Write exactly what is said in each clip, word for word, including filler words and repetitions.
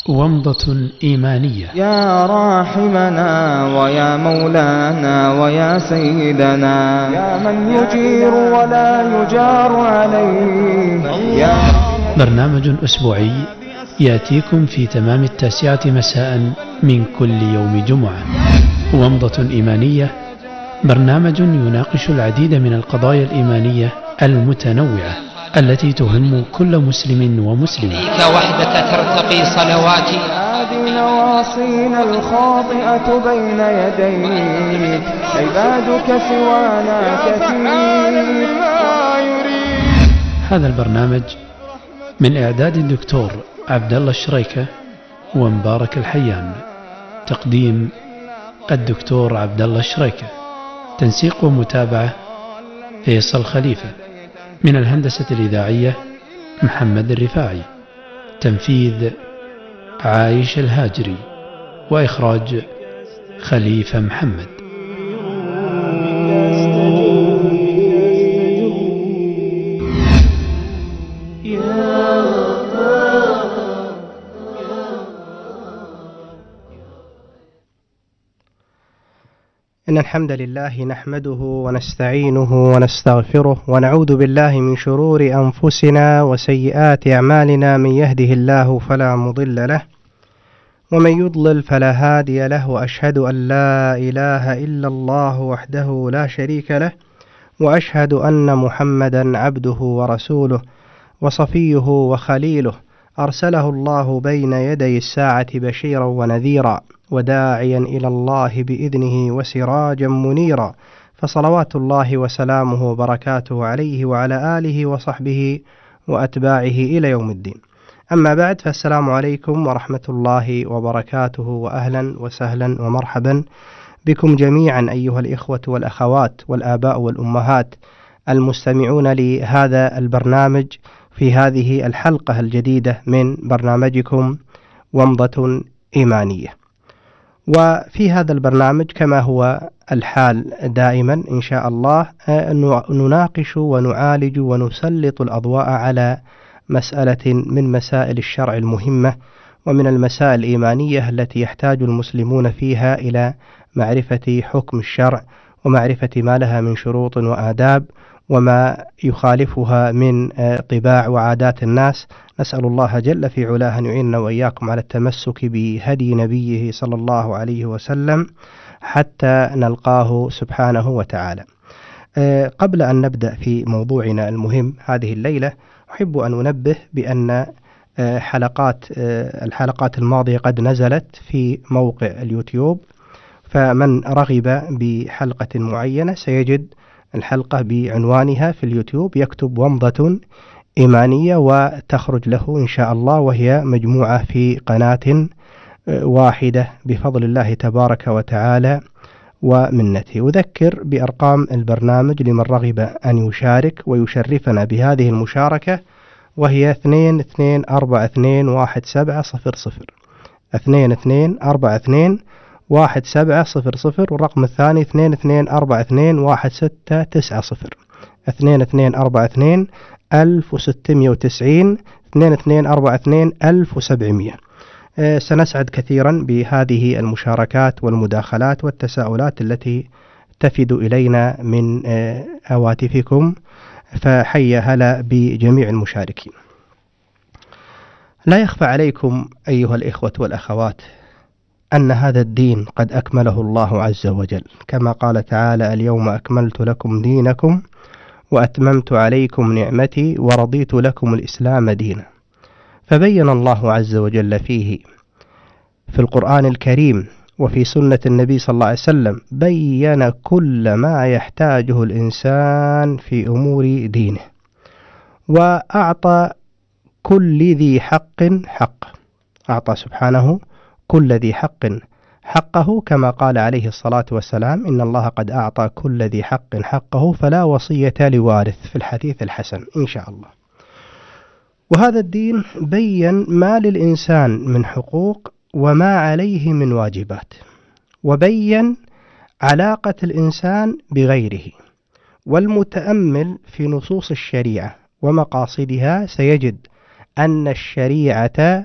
ومضة إيمانية. يا راحمنا ويا مولانا ويا سيدنا، يا من يجير ولا يجار عليه. يا برنامج أسبوعي يأتيكم في تمام التاسعة مساء من كل يوم جمعة. ومضة إيمانية برنامج يناقش العديد من القضايا الإيمانية المتنوعة التي تهم كل مسلم ومسلمة. إليك وحدك ترتقي صلواتي. هذه نواصينا الخاطئة بين يديك، عبادك سوانا كثير. هذا البرنامج من إعداد الدكتور عبد الله الشريكة ومبارك الحيان، تقديم الدكتور عبد الله الشريكة، تنسيق ومتابعة فيصل خليفة، من الهندسة الإذاعية محمد الرفاعي، تنفيذ عايش الهاجري، وإخراج خليفة محمد. إن الحمد لله نحمده ونستعينه ونستغفره ونعوذ بالله من شرور أنفسنا وسيئات أعمالنا، من يهده الله فلا مضل له ومن يضلل فلا هادي له، وأشهد أن لا إله إلا الله وحده لا شريك له، وأشهد أن محمدا عبده ورسوله وصفيه وخليله، أرسله الله بين يدي الساعة بشيرا ونذيرا وداعيا إلى الله بإذنه وسراجا منيرا، فصلوات الله وسلامه وبركاته عليه وعلى آله وصحبه وأتباعه إلى يوم الدين. أما بعد، فالسلام عليكم ورحمة الله وبركاته، وأهلا وسهلا ومرحبا بكم جميعا أيها الإخوة والأخوات والآباء والأمهات المستمعون لهذا البرنامج في هذه الحلقة الجديدة من برنامجكم ومضة إيمانية. وفي هذا البرنامج كما هو الحال دائما إن شاء الله نناقش ونعالج ونسلط الأضواء على مسألة من مسائل الشرع المهمة، ومن المسائل الإيمانية التي يحتاج المسلمون فيها إلى معرفة حكم الشرع ومعرفة ما لها من شروط وآداب وما يخالفها من طباع وعادات الناس. نسأل الله جل في علاه أن يعيننا وإياكم على التمسك بهدي نبيه صلى الله عليه وسلم حتى نلقاه سبحانه وتعالى. قبل أن نبدأ في موضوعنا المهم هذه الليلة، أحب أن أنبه بأن حلقات الحلقات الماضية قد نزلت في موقع اليوتيوب، فمن رغب بحلقة معينة سيجد الحلقة بعنوانها في اليوتيوب، يكتب ومضة إيمانية وتخرج له إن شاء الله، وهي مجموعة في قناة واحدة بفضل الله تبارك وتعالى ومنته. أذكر بأرقام البرنامج لمن رغب أن يشارك ويشرفنا بهذه المشاركة، وهي اثنين اثنين أربعة اثنين واحد سبعة صفر صفر اثنين اثنين أربعة اثنين واحد سبعة صفر صفر، والرقم الثاني اثنين اثنين أربعة اثنين واحد ستة تسعة صفر اثنين اثنين أربعة اثنين ألف وستمائة وتسعين اثنين اثنين أربعة اثنين ألف وسبعمائة. أه سنسعد كثيرا بهذه المشاركات والمداخلات والتساؤلات التي تفد إلينا من أه هواتفكم، فحيا هلا بجميع المشاركين. لا يخفى عليكم أيها الإخوة والأخوات أن هذا الدين قد أكمله الله عز وجل، كما قال تعالى: اليوم أكملت لكم دينكم وأتممت عليكم نعمتي ورضيت لكم الإسلام دينا. فبين الله عز وجل فيه في القرآن الكريم وفي سنة النبي صلى الله عليه وسلم، بين كل ما يحتاجه الإنسان في أمور دينه، وأعطى كل ذي حق حق، أعطى سبحانه كل ذي حق حقه، كما قال عليه الصلاة والسلام: إن الله قد أعطى كل ذي حق حقه فلا وصية لوارث، في الحديث الحسن إن شاء الله. وهذا الدين بين ما للإنسان من حقوق وما عليه من واجبات، وبين علاقة الإنسان بغيره. والمتأمل في نصوص الشريعة ومقاصدها سيجد أن الشريعة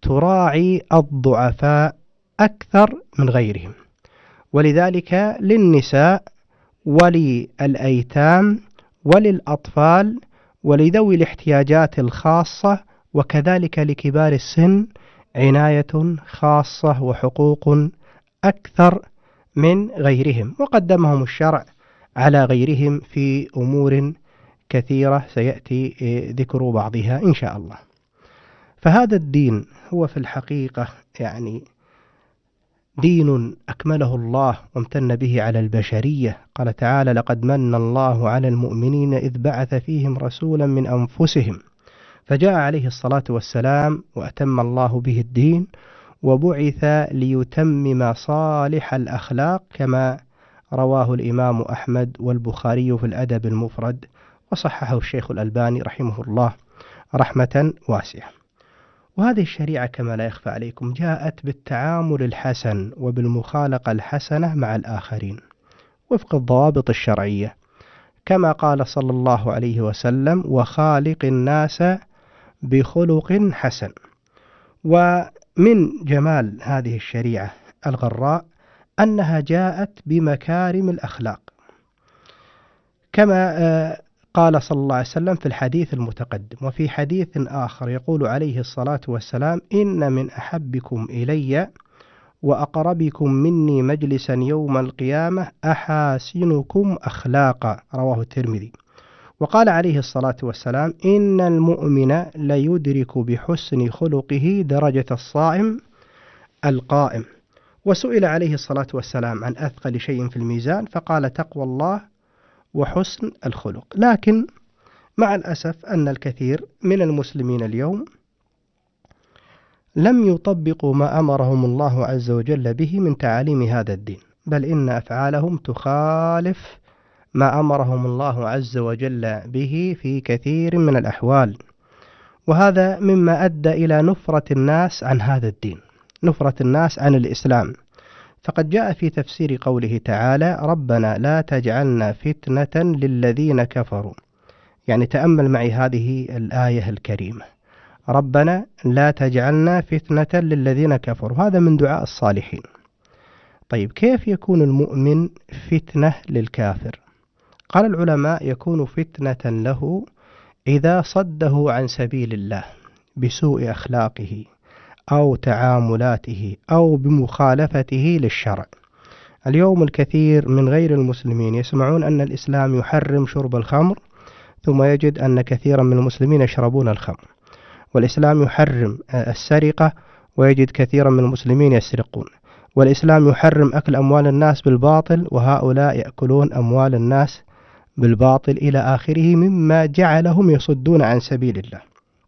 تراعي الضعفاء أكثر من غيرهم، ولذلك للنساء وللأيتام وللأطفال ولذوي الاحتياجات الخاصة وكذلك لكبار السن عناية خاصة وحقوق أكثر من غيرهم، وقدمهم الشرع على غيرهم في أمور كثيرة سيأتي ذكر بعضها إن شاء الله. فهذا الدين هو في الحقيقة يعني دين أكمله الله وامتن به على البشرية. قال تعالى: لقد من الله على المؤمنين إذ بعث فيهم رسولا من أنفسهم، فجاء عليه الصلاة والسلام وأتم الله به الدين، وبعث ليتمم صالح الأخلاق كما رواه الإمام أحمد والبخاري في الأدب المفرد، وصححه الشيخ الألباني رحمه الله رحمة واسعة. وهذه الشريعة كما لا يخفى عليكم جاءت بالتعامل الحسن وبالمخالقة الحسنة مع الآخرين وفق الضوابط الشرعية، كما قال صلى الله عليه وسلم: وخالق الناس بخلق حسن. ومن جمال هذه الشريعة الغراء أنها جاءت بمكارم الأخلاق، كما قال صلى الله عليه وسلم في الحديث المتقدم. وفي حديث آخر يقول عليه الصلاة والسلام: إن من أحبكم إلي وأقربكم مني مجلسا يوم القيامة أحاسنكم أخلاقا، رواه الترمذي. وقال عليه الصلاة والسلام: إن المؤمن ليدرك بحسن خلقه درجة الصائم القائم. وسئل عليه الصلاة والسلام عن أثقل شيء في الميزان، فقال: تقوى الله وحسن الخلق. لكن مع الأسف أن الكثير من المسلمين اليوم لم يطبقوا ما أمرهم الله عز وجل به من تعاليم هذا الدين، بل إن أفعالهم تخالف ما أمرهم الله عز وجل به في كثير من الأحوال، وهذا مما أدى إلى نفرة الناس عن هذا الدين، نفرة الناس عن الإسلام. فقد جاء في تفسير قوله تعالى: ربنا لا تجعلنا فتنة للذين كفروا. يعني تأمل معي هذه الآية الكريمة: ربنا لا تجعلنا فتنة للذين كفروا، هذا من دعاء الصالحين. طيب كيف يكون المؤمن فتنة للكافر؟ قال العلماء: يكون فتنة له إذا صده عن سبيل الله بسوء أخلاقه أو تعاملاته أو بمخالفته للشرع. اليوم الكثير من غير المسلمين يسمعون أن الإسلام يحرم شرب الخمر، ثم يجد أن كثيرا من المسلمين يشربون الخمر، والإسلام يحرم السرقة ويجد كثيرا من المسلمين يسرقون، والإسلام يحرم أكل أموال الناس بالباطل وهؤلاء يأكلون أموال الناس بالباطل إلى آخره، مما جعلهم يصدون عن سبيل الله.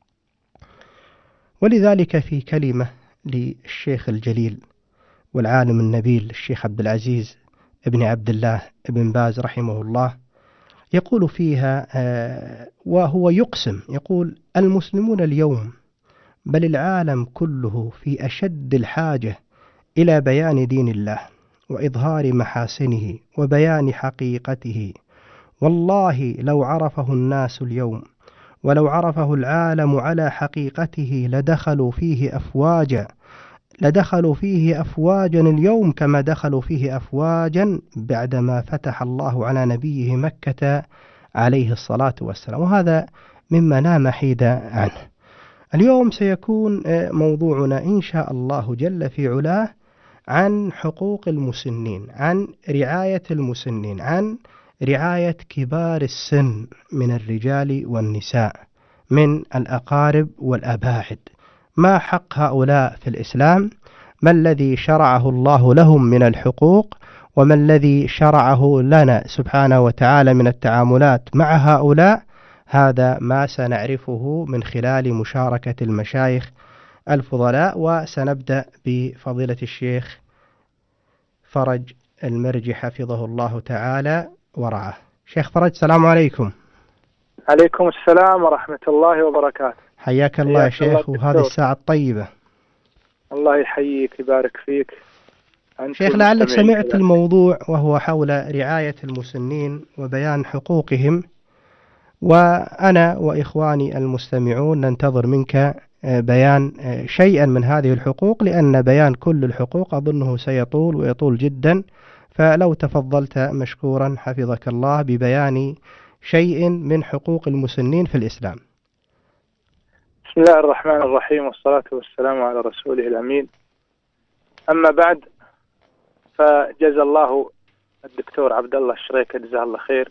ولذلك في كلمة للشيخ الجليل والعالم النبيل الشيخ عبد العزيز ابن عبد الله ابن باز رحمه الله يقول فيها وهو يقسم، يقول: المسلمون اليوم بل العالم كله في أشد الحاجة إلى بيان دين الله وإظهار محاسنه وبيان حقيقته. والله لو عرفه الناس اليوم ولو عرفه العالم على حقيقته لدخلوا فيه أفواجا لدخلوا فيه أفواجا اليوم كما دخلوا فيه أفواجا بعدما فتح الله على نبيه مكة عليه الصلاة والسلام. وهذا مما لا محيد عنه. اليوم سيكون موضوعنا إن شاء الله جل في علاه عن حقوق المسنين، عن رعاية المسنين، عن رعاية كبار السن من الرجال والنساء، من الأقارب والأباعد. ما حق هؤلاء في الإسلام؟ ما الذي شرعه الله لهم من الحقوق؟ وما الذي شرعه لنا سبحانه وتعالى من التعاملات مع هؤلاء؟ هذا ما سنعرفه من خلال مشاركة المشايخ الفضلاء. وسنبدأ بفضيلة الشيخ فرج المرجي حفظه الله تعالى ورعاه. شيخ فرج، السلام عليكم. عليكم السلام ورحمة الله وبركاته. حياك الله يا شيخ، وهذه الساعة الطيبة. الله يحييك يبارك فيك. شيخ، لعلك سمعت الموضوع وهو حول رعاية المسنين وبيان حقوقهم، وأنا وإخواني المستمعون ننتظر منك بيان شيئا من هذه الحقوق، لأن بيان كل الحقوق أظنه سيطول ويطول جدا، فلو تفضلت مشكورا حفظك الله ببيان شيء من حقوق المسنين في الإسلام. بسم الله الرحمن الرحيم، والصلاة والسلام على رسوله الأمين. أما بعد، فجزا الله الدكتور عبد الله الشريكة جزاه الله خير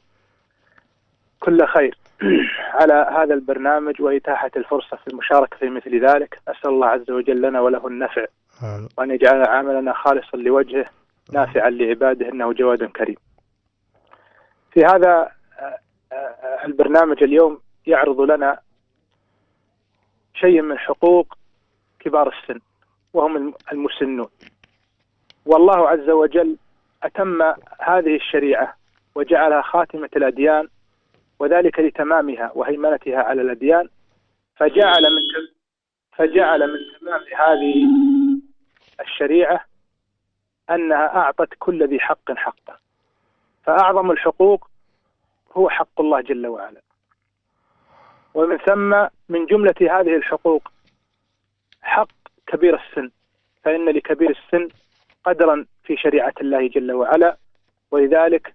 كل خير على هذا البرنامج وإتاحة الفرصة في المشاركة في مثل ذلك. أسأل الله عز وجل لنا وله النفع، وأن يجعل عملنا خالصا لوجهه نافعا لعباده، إنه جواد كريم. في هذا البرنامج اليوم يعرض لنا شيء من حقوق كبار السن وهم المسنون. والله عز وجل أتم هذه الشريعة وجعلها خاتمة الأديان، وذلك لتمامها وهيمنتها على الأديان، فجعل من فجعل من تمام هذه الشريعة أنها أعطت كل ذي حق حقه. فأعظم الحقوق هو حق الله جل وعلا، ومن ثم من جملة هذه الحقوق حق كبير السن، فإن لكبير السن قدرا في شريعة الله جل وعلا. ولذلك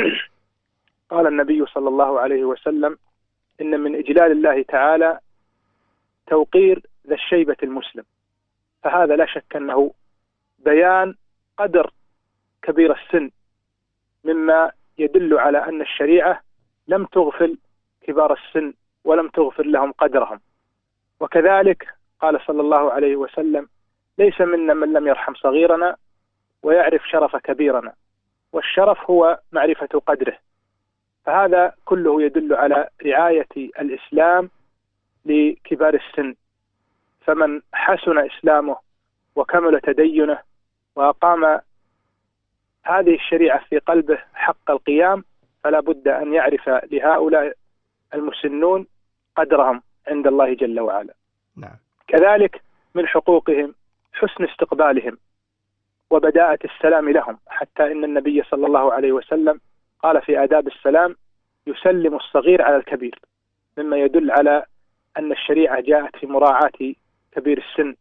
قال النبي صلى الله عليه وسلم: إن من إجلال الله تعالى توقير ذا الشيبة المسلم. فهذا لا شك أنه بيان قدر كبير السن، مما يدل على أن الشريعة لم تغفل كبار السن ولم تغفر لهم قدرهم. وكذلك قال صلى الله عليه وسلم: ليس منا من لم يرحم صغيرنا ويعرف شرف كبيرنا، والشرف هو معرفة قدره. فهذا كله يدل على رعاية الإسلام لكبار السن. فمن حسن إسلامه وكمل تدينه وأقام هذه الشريعة في قلبه حق القيام، فلا بد أن يعرف لهؤلاء المسنون قدرهم عند الله جل وعلا. نعم. كذلك من حقوقهم حسن استقبالهم وبداءة السلام لهم، حتى إن النبي صلى الله عليه وسلم قال في آداب السلام: يسلم الصغير على الكبير، مما يدل على أن الشريعة جاءت في مراعاة كبير السن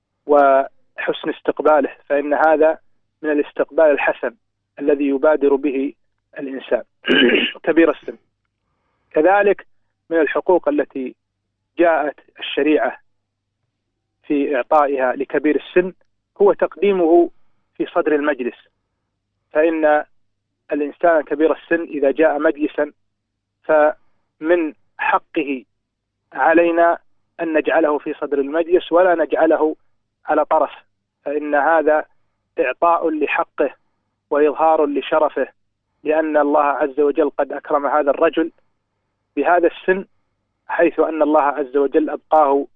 وحسن استقباله، فإن هذا من الاستقبال الحسن الذي يبادر به الإنسان كبير السن. كذلك من الحقوق التي جاءت الشريعة في إعطائها لكبير السن هو تقديمه في صدر المجلس. فإن الإنسان كبير السن إذا جاء مجلسا فمن حقه علينا أن نجعله في صدر المجلس ولا نجعله على طرف، فإن هذا إعطاء لحقه وإظهار لشرفه، لأن الله عز وجل قد أكرم هذا الرجل بهذا السن، حيث أن الله عز وجل أبقاه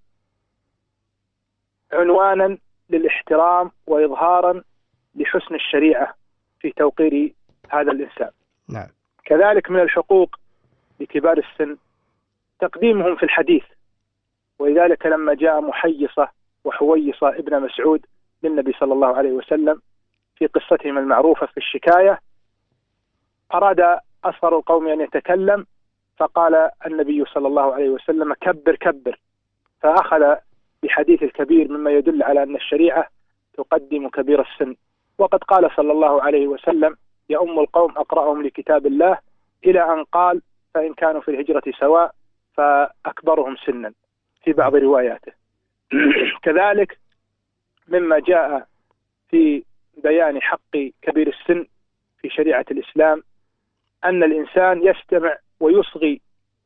عنوانا للاحترام وإظهارا لحسن الشريعة في توقير هذا الإنسان. نعم. كذلك من الحقوق لكبار السن تقديمهم في الحديث، ولذلك لما جاء محيصة وحويصة ابن مسعود للنبي صلى الله عليه وسلم في قصتهم المعروفة في الشكاية، أراد أصغر القوم أن يتكلم، فقال النبي صلى الله عليه وسلم: كبر كبر. فأخذ بحديث الكبير، مما يدل على أن الشريعة تقدم كبير السن. وقد قال صلى الله عليه وسلم: يؤم القوم أقرأهم لكتاب الله، إلى أن قال: فإن كانوا في الهجرة سواء فأكبرهم سنا في بعض رواياته. كذلك مما جاء في بيان حق كبير السن في شريعة الإسلام أن الإنسان يستمع ويصغي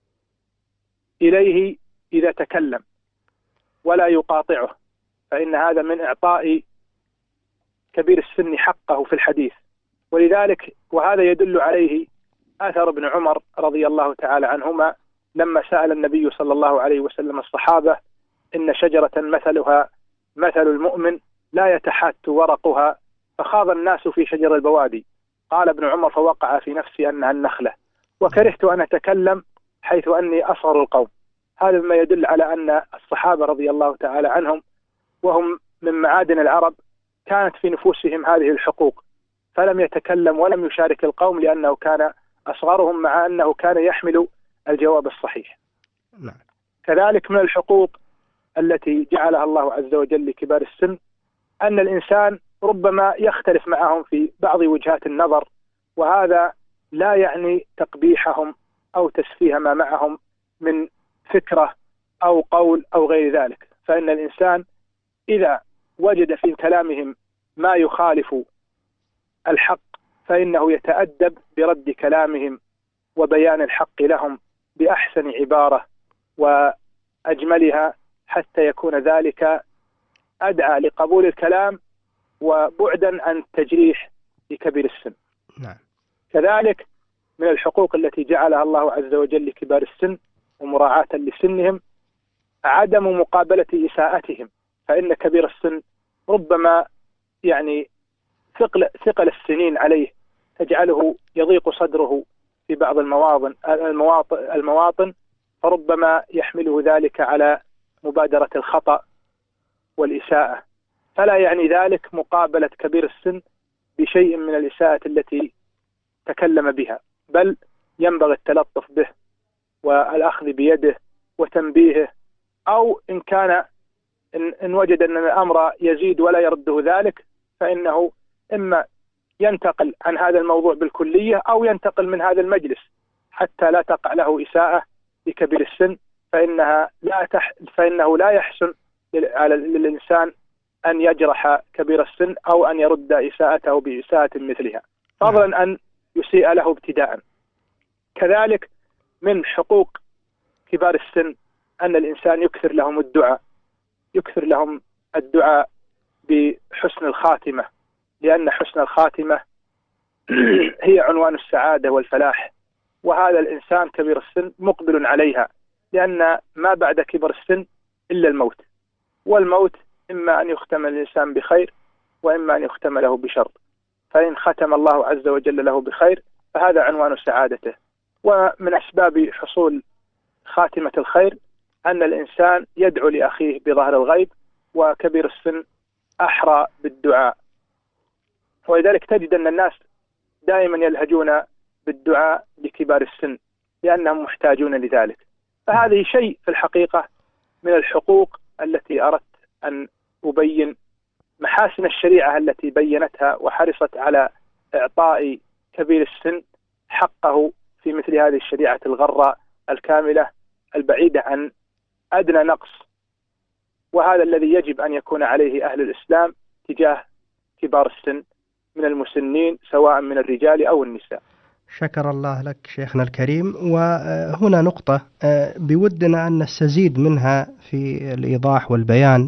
إليه إذا تكلم ولا يقاطعه، فإن هذا من إعطاء كبير السن حقه في الحديث. ولذلك وهذا يدل عليه آثر ابن عمر رضي الله تعالى عنهما لما سأل النبي صلى الله عليه وسلم الصحابة: إن شجرة مثلها مثل المؤمن لا يتحات ورقها، فخاض الناس في شجر البوادي. قال ابن عمر: فوقع في نفسي أنها النخلة، وكرهت أن أتكلم حيث أني أصغر القوم. هذا ما يدل على أن الصحابة رضي الله تعالى عنهم وهم من معادن العرب كانت في نفوسهم هذه الحقوق، فلم يتكلم ولم يشارك القوم لأنه كان أصغرهم، مع أنه كان يحمل الجواب الصحيح. نعم. كذلك من الحقوق التي جعلها الله عز وجل لكبار السن أن الإنسان ربما يختلف معهم في بعض وجهات النظر، وهذا لا يعني تقبيحهم أو تسفيه ما معهم من فكرة أو قول أو غير ذلك. فإن الإنسان إذا وجد في كلامهم ما يخالف الحق فإنه يتأدب برد كلامهم وبيان الحق لهم بأحسن عبارة وأجملها، حتى يكون ذلك أدعى لقبول الكلام وبعدا عن التجريح لكبير السن. نعم. كذلك من الحقوق التي جعلها الله عز وجل لكبار السن ومراعاة لسنهم عدم مقابلة إساءتهم، فإن كبير السن ربما يعني ثقل, ثقل السنين عليه تجعله يضيق صدره في بعض المواطن, المواطن, المواطن فربما يحمله ذلك على مبادرة الخطأ والإساءة، فلا يعني ذلك مقابلة كبير السن بشيء من الإساءة التي تكلم بها، بل ينبغي التلطف به والأخذ بيده وتنبيهه، أو إن كان إن, إن وجد أن الأمر يزيد ولا يرده ذلك فإنه إما ينتقل عن هذا الموضوع بالكلية أو ينتقل من هذا المجلس حتى لا تقع له إساءة لكبير السن، فإنها لا تح فإنه لا يحسن على للإنسان أن يجرح كبير السن أو أن يرد إساءته بإساءة مثلها، فضلا أن يسيء له ابتداء. كذلك من حقوق كبار السن أن الإنسان يكثر لهم الدعاء يكثر لهم الدعاء بحسن الخاتمة، لأن حسن الخاتمة هي عنوان السعادة والفلاح، وهذا الإنسان كبير السن مقبل عليها، لأن ما بعد كبر السن إلا الموت، والموت إما أن يختم الإنسان بخير وإما أن يختم له بشر، فإن ختم الله عز وجل له بخير فهذا عنوان سعادته. ومن أسباب حصول خاتمة الخير أن الإنسان يدعو لأخيه بظهر الغيب، وكبير السن أحرى بالدعاء، ولذلك تجد أن الناس دائما يلهجون بالدعاء لكبار السن لأنهم محتاجون لذلك. فهذه شيء في الحقيقة من الحقوق التي أردت أن أبين محاسن الشريعة التي بينتها وحرصت على إعطاء كبير السن حقه في مثل هذه الشريعة الغراء الكاملة البعيدة عن أدنى نقص، وهذا الذي يجب أن يكون عليه أهل الإسلام تجاه كبار السن من المسنين سواء من الرجال أو النساء. شكر الله لك شيخنا الكريم. وهنا نقطة بودنا أن نستزيد منها في الإيضاح والبيان،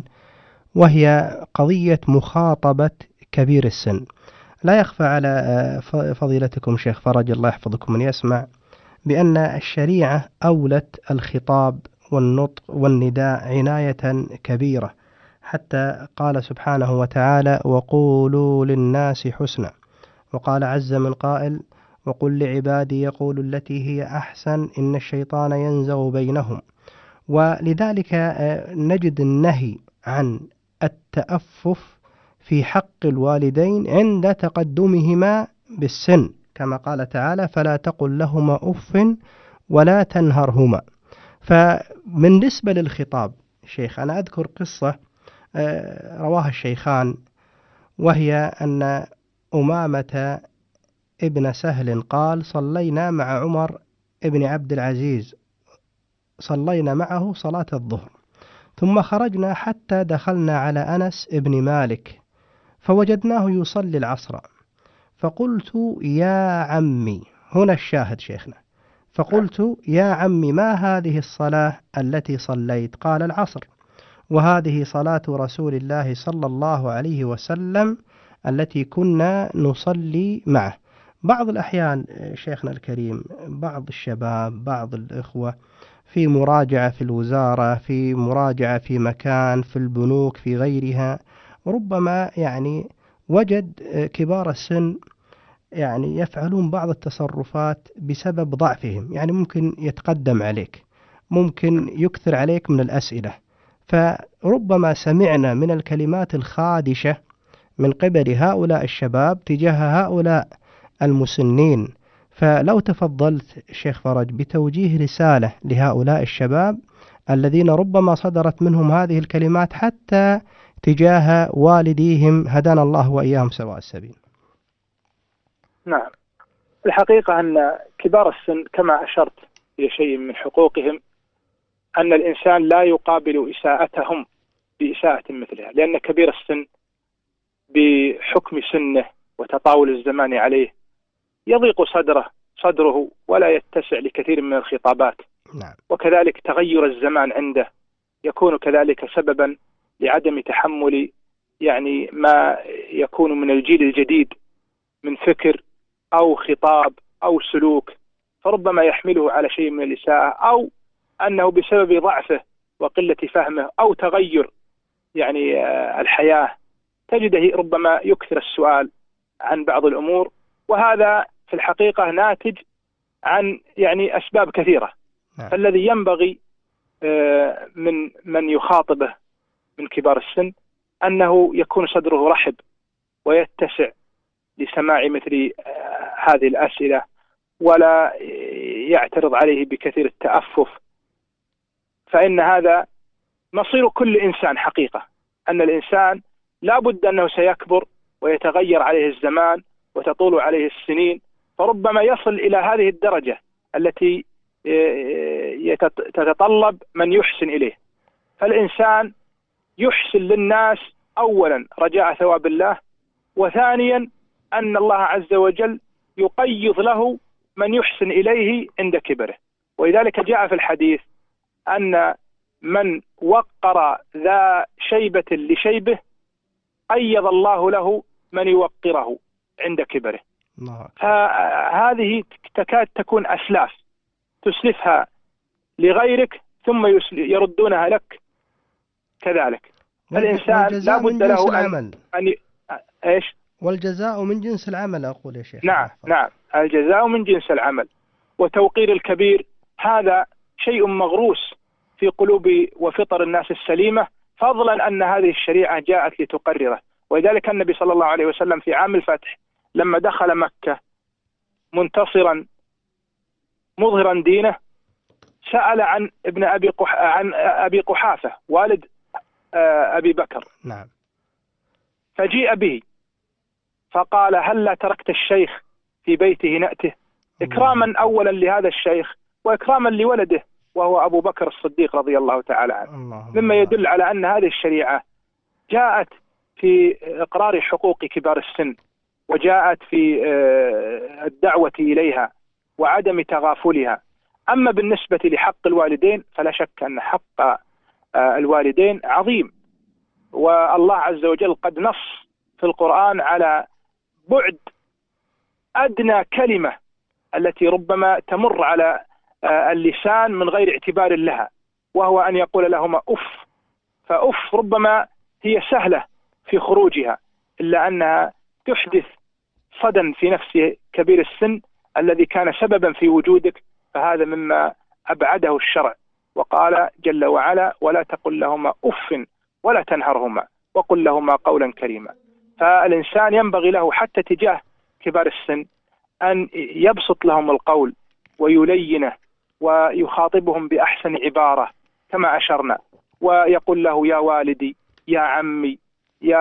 وهي قضية مخاطبة كبير السن. لا يخفى على فضيلتكم شيخ فرج الله يحفظكم من يسمع بأن الشريعة أولت الخطاب والنطق والنداء عناية كبيرة، حتى قال سبحانه وتعالى: وقولوا للناس حسنا، وقال عز من قائل: وقل لعبادي يقولوا التي هي أحسن إن الشيطان ينزغ بينهم. ولذلك نجد النهي عن التأفف في حق الوالدين عند تقدمهما بالسن، كما قال تعالى: فلا تقل لهما أف ولا تنهرهما. فبالنسبة للخطاب شيخ، أنا أذكر قصة رواها الشيخان، وهي أن أمامة ابن سهل قال: صلينا مع عمر ابن عبد العزيز، صلينا معه صلاة الظهر، ثم خرجنا حتى دخلنا على أنس ابن مالك فوجدناه يصلي العصر، فقلت: يا عمي، هنا الشاهد شيخنا، فقلت: يا عمي، ما هذه الصلاة التي صليت؟ قال: العصر، وهذه صلاة رسول الله صلى الله عليه وسلم التي كنا نصلي معه. بعض الأحيان شيخنا الكريم بعض الشباب بعض الإخوة في مراجعة في الوزارة، في مراجعة في مكان، في البنوك، في غيرها، ربما يعني وجد كبار السن يعني يفعلون بعض التصرفات بسبب ضعفهم، يعني ممكن يتقدم عليك، ممكن يكثر عليك من الأسئلة، فربما سمعنا من الكلمات الخادشة من قبل هؤلاء الشباب تجاه هؤلاء المسنين. فلو تفضلت شيخ فرج بتوجيه رسالة لهؤلاء الشباب الذين ربما صدرت منهم هذه الكلمات حتى تجاه والديهم، هدانا الله وإياهم سواء السبيل. نعم، الحقيقة أن كبار السن كما أشرت إلى شيء من حقوقهم، أن الإنسان لا يقابل إساءتهم بإساءة مثلها، لأن كبير السن بحكم سنه وتطاول الزمان عليه يضيق صدره صدره ولا يتسع لكثير من الخطابات. نعم. وكذلك تغير الزمان عنده يكون كذلك سببا لعدم تحمل يعني ما يكون من الجيل الجديد من فكر أو خطاب أو سلوك، فربما يحمله على شيء من الإساءة، أو أنه بسبب ضعفه وقلة فهمه أو تغير يعني الحياة تجده ربما يكثر السؤال عن بعض الأمور، وهذا في الحقيقة ناتج عن يعني أسباب كثيرة. نعم. فالذي ينبغي من من يخاطبه من كبار السن أنه يكون صدره رحب ويتسع لسماع مثل هذه الأسئلة، ولا يعترض عليه بكثير التأفف، فإن هذا مصير كل إنسان حقيقة، أن الإنسان لا بد أنه سيكبر ويتغير عليه الزمان وتطول عليه السنين، فربما يصل إلى هذه الدرجة التي تتطلب من يحسن إليه. فالإنسان يحسن للناس أولا رجاء ثواب الله، وثانيا أن الله عز وجل يقيض له من يحسن إليه عند كبره. ولذلك جاء في الحديث أن من وقر ذا شيبة لشيبه قيض الله له من يوقره عند كبره. فهذه تكاد تكون أسلاف تسلفها لغيرك ثم يردونها لك كذلك. الإنسان لا بد له أن, أن إيش؟ والجزاء من جنس العمل أقول يا شيخ. نعم نعم، الجزاء من جنس العمل. وتوقير الكبير هذا شيء مغروس في قلوب وفطر الناس السليمة، فضلا أن هذه الشريعة جاءت لتقرره. ولذلك النبي صلى الله عليه وسلم في عام الفتح لما دخل مكة منتصرا مظهرا دينه سأل عن ابن أبي قح... عن أبي قحافة والد أبي بكر. نعم. فجيء به فقال هل لا تركت الشيخ في بيته نأته، إكراما أولا لهذا الشيخ وإكراما لولده وهو أبو بكر الصديق رضي الله تعالى عنه، مما يدل على أن هذه الشريعة جاءت في إقرار حقوق كبار السن، وجاءت في الدعوة إليها وعدم تغافلها. أما بالنسبة لحق الوالدين فلا شك أن حق الوالدين عظيم، والله عز وجل قد نص في القرآن على بعد أدنى كلمة التي ربما تمر على اللسان من غير اعتبار لها، وهو أن يقول لهما أف. فأف ربما هي سهلة في خروجها، إلا أنها تحدث صدى في نفس كبير السن الذي كان سببا في وجودك، فهذا مما أبعده الشرع. وقال جل وعلا ولا تقل لهما أف ولا تنهرهما وقل لهما قولا كريما. فالإنسان ينبغي له حتى تجاه كبار السن أن يبسط لهم القول ويلينه ويخاطبهم بأحسن عبارة كما أشرنا، ويقول له يا والدي يا عمي يا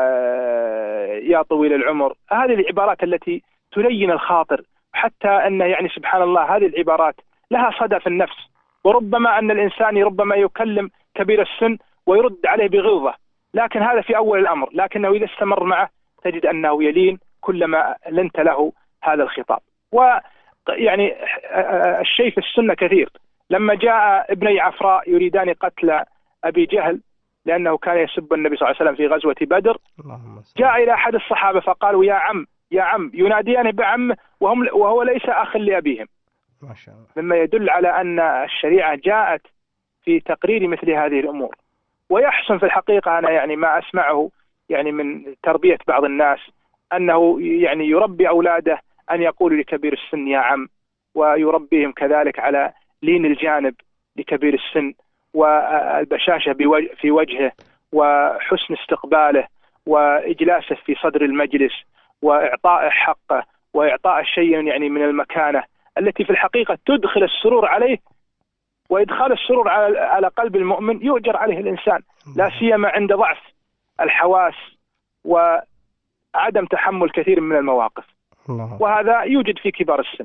يا طويل العمر. هذه العبارات التي تلين الخاطر، حتى أن يعني سبحان الله هذه العبارات لها صدى في النفس، وربما أن الإنسان ربما يكلم كبير السن ويرد عليه بغلظة، لكن هذا في أول الأمر، لكنه إذا استمر معه تجد أنه يلين كلما لنت له هذا الخطاب. ويعني الشيء في السنة كثير. لما جاء ابني عفراء يريدان قتل أبي جهل لأنه كان يسب النبي صلى الله عليه وسلم في غزوة بدر، جاء إلى أحد الصحابة فقالوا يا عم يا عم، يناديان بعمه وهم وهو ليس أخ لأبيهم، ما شاء الله. مما يدل على أن الشريعة جاءت في تقرير مثل هذه الأمور. ويحسن في الحقيقة أنا يعني ما أسمعه يعني من تربية بعض الناس أنه يعني يربي أولاده أن يقولوا لكبير السن يا عم، ويربيهم كذلك على لين الجانب لكبير السن والبشاشة في وجهه وحسن استقباله وإجلاسه في صدر المجلس وإعطاء حقه وإعطاء شيء يعني من المكانة التي في الحقيقة تدخل السرور عليه وإدخال السرور على على قلب المؤمن يؤجر عليه الإنسان، لا سيما عند ضعف الحواس وعدم تحمل كثير من المواقف. الله. وهذا يوجد في كبار السن.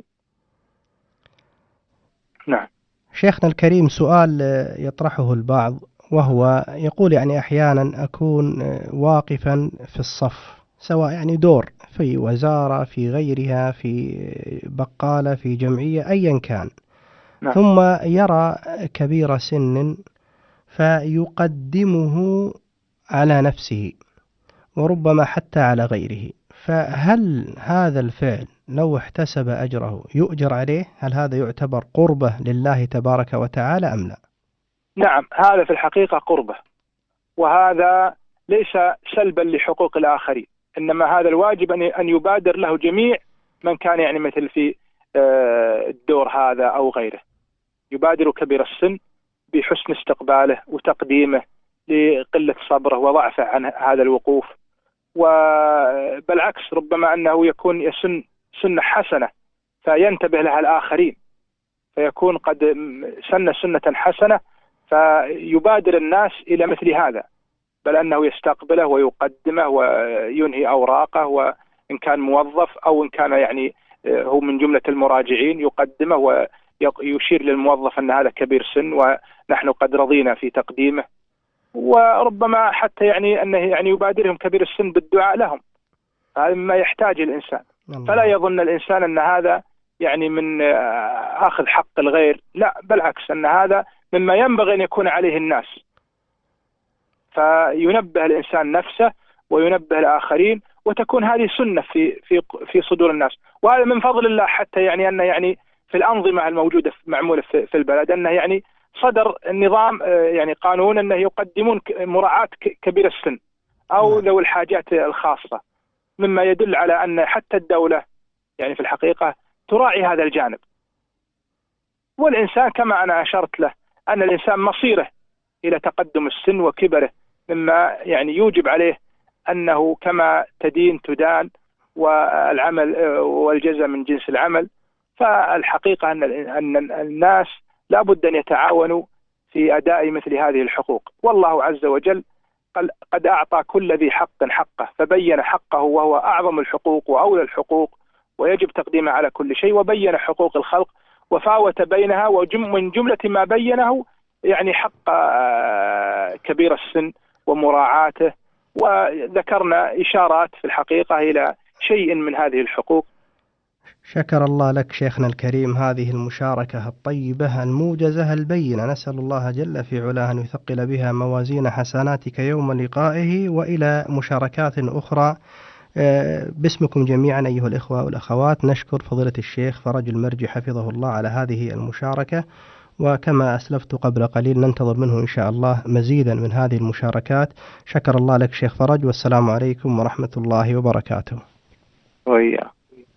نعم. شيخنا الكريم، سؤال يطرحه البعض وهو يقول يعني أحيانا أكون واقفا في الصف، سواء يعني دور في وزارة في غيرها في بقالة في جمعية أيا كان، نعم. ثم يرى كبير سن فيقدمه على نفسه وربما حتى على غيره، فهل هذا الفعل لو احتسب أجره يؤجر عليه؟ هل هذا يعتبر قربة لله تبارك وتعالى أم لا؟ نعم، هذا في الحقيقة قربة، وهذا ليس سلبا لحقوق الآخرين، إنما هذا الواجب أن يبادر له جميع من كان يعني مثل في الدور هذا أو غيره، يبادر كبير السن بحسن استقباله وتقديمه لقلة صبره وضعفه عن هذا الوقوف، وبالعكس ربما أنه يكون يسن سنة حسنة فينتبه لها الآخرين، فيكون قد سن سنة حسنة فيبادر الناس إلى مثل هذا، بل أنه يستقبله ويقدمه وينهي أوراقه، وإن كان موظف أو إن كان يعني هو من جملة المراجعين يقدمه ويشير للموظف أن هذا كبير سن ونحن قد رضينا في تقديمه، وربما حتى يعني أنه يعني يبادرهم كبير السن بالدعاء لهم، هذا ما يحتاج الإنسان. فلا يظن الإنسان أن هذا يعني من أخذ حق الغير، لا بالعكس، أن هذا مما ينبغي أن يكون عليه الناس، فينبه الإنسان نفسه وينبه الآخرين، وتكون هذه سنة في في في صدور الناس، وهذا من فضل الله، حتى يعني أنه يعني في الأنظمة الموجودة معمولة في, في البلد أنه يعني صدر النظام يعني قانون أنه يقدمون مراعاة كبير السن أو ذوي الحاجات الخاصة، مما يدل على أن حتى الدولة يعني في الحقيقة تراعي هذا الجانب. والإنسان كما أنا أشرت له أن الإنسان مصيره إلى تقدم السن وكبره، مما يعني يوجب عليه أنه كما تدين تدان، والعمل والجزاء من جنس العمل. فالحقيقة أن أن الناس لا بد أن يتعاونوا في أداء مثل هذه الحقوق، والله عز وجل قد أعطى كل ذي حق حقه، فبين حقه وهو أعظم الحقوق وأولى الحقوق ويجب تقديمه على كل شيء، وبين حقوق الخلق وفاوت بينها، ومن جملة ما بينه يعني حق كبير السن ومراعاته، وذكرنا إشارات في الحقيقة إلى شيء من هذه الحقوق. شكر الله لك شيخنا الكريم هذه المشاركة الطيبة الموجزة البينة، نسأل الله جل في علاه أن يثقل بها موازين حسناتك يوم لقائه، وإلى مشاركات أخرى. باسمكم جميعا أيها الإخوة والأخوات نشكر فضيلة الشيخ فرج المرجي حفظه الله على هذه المشاركة، وكما أسلفت قبل قليل ننتظر منه إن شاء الله مزيدا من هذه المشاركات. شكر الله لك شيخ فرج، والسلام عليكم ورحمة الله وبركاته. وإياه.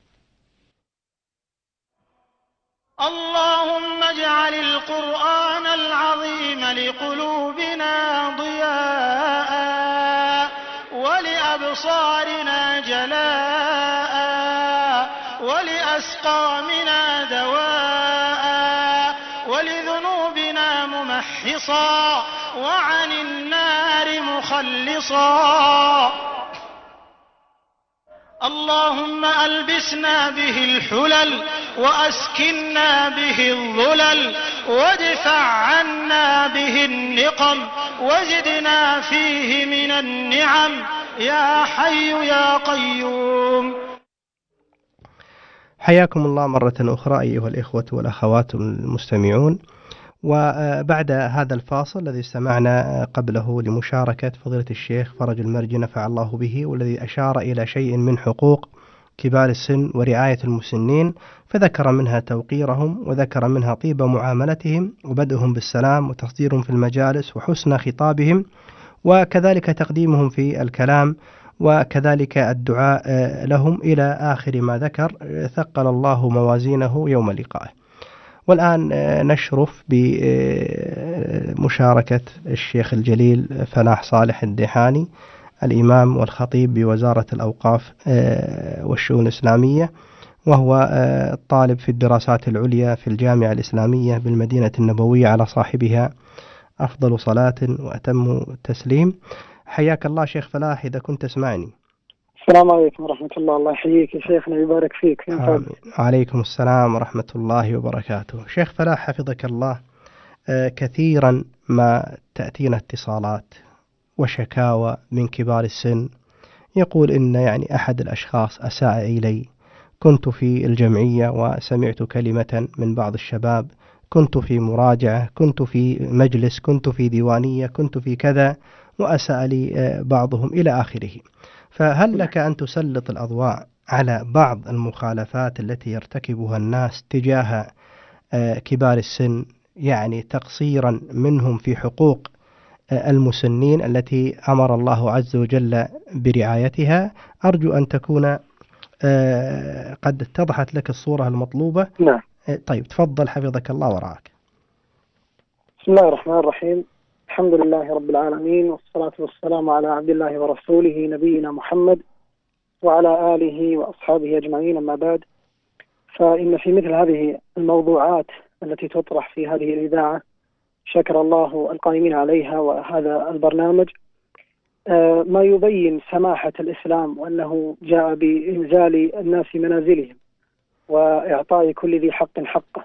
اللهم اجعل القرآن العظيم لقلوبنا ضياء ولأبصارنا جلاء ولأسقامنا دواء ولذنوبنا ممحصا وعن النار مخلصا. اللهم ألبسنا به الحلل وأسكنا به الظلل وادفع عنا به النقم وزدنا فيه من النعم يا حي يا قيوم. حياكم الله مرة أخرى أيها الإخوة والأخوات المستمعون. وبعد هذا الفاصل الذي استمعنا قبله لمشاركة فضيلة الشيخ فرج المرجي نفع الله به، والذي أشار إلى شيء من حقوق كبار السن ورعاية المسنين، فذكر منها توقيرهم، وذكر منها طيب معاملتهم وبدءهم بالسلام وتصديرهم في المجالس وحسن خطابهم، وكذلك تقديمهم في الكلام، وكذلك الدعاء لهم إلى آخر ما ذكر، ثقل الله موازينه يوم لقائه. والآن نشرف بمشاركة الشيخ الجليل فلاح صالح الديحاني الإمام والخطيب بوزارة الأوقاف والشؤون الإسلامية، وهو طالب في الدراسات العليا في الجامعة الإسلامية بالمدينة النبوية، على صاحبها أفضل صلاة وأتم تسليم. حياك الله شيخ فلاح إذا كنت تسمعني. السلام عليكم ورحمة الله. الله يحييك يا شيخنا، يبارك فيك. عليكم السلام ورحمة الله وبركاته. شيخ فلاح حفظك الله، كثيرا ما تأتينا اتصالات وشكاوى من كبار السن، يقول إن يعني أحد الأشخاص أساء إلي، كنت في الجمعية وسمعت كلمة من بعض الشباب، كنت في مراجعة، كنت في مجلس، كنت في ديوانية، كنت في كذا، وأساء لي بعضهم إلى آخره. فهل لك أن تسلط الأضواء على بعض المخالفات التي يرتكبها الناس تجاه كبار السن، يعني تقصيرا منهم في حقوق المسنين التي أمر الله عز وجل برعايتها؟ أرجو أن تكون قد اتضحت لك الصورة المطلوبة. نعم. طيب تفضل حفظك الله ورعاك. بسم الله الرحمن الرحيم. الحمد لله رب العالمين، والصلاة والسلام على عبد الله ورسوله نبينا محمد وعلى آله وأصحابه أجمعين، أما بعد. فإن في مثل هذه الموضوعات التي تطرح في هذه الإذاعة، شكر الله القائمين عليها وهذا البرنامج، ما يبين سماحة الإسلام، وأنه جاء بإنزال الناس منازلهم وإعطاء كل ذي حق حقه.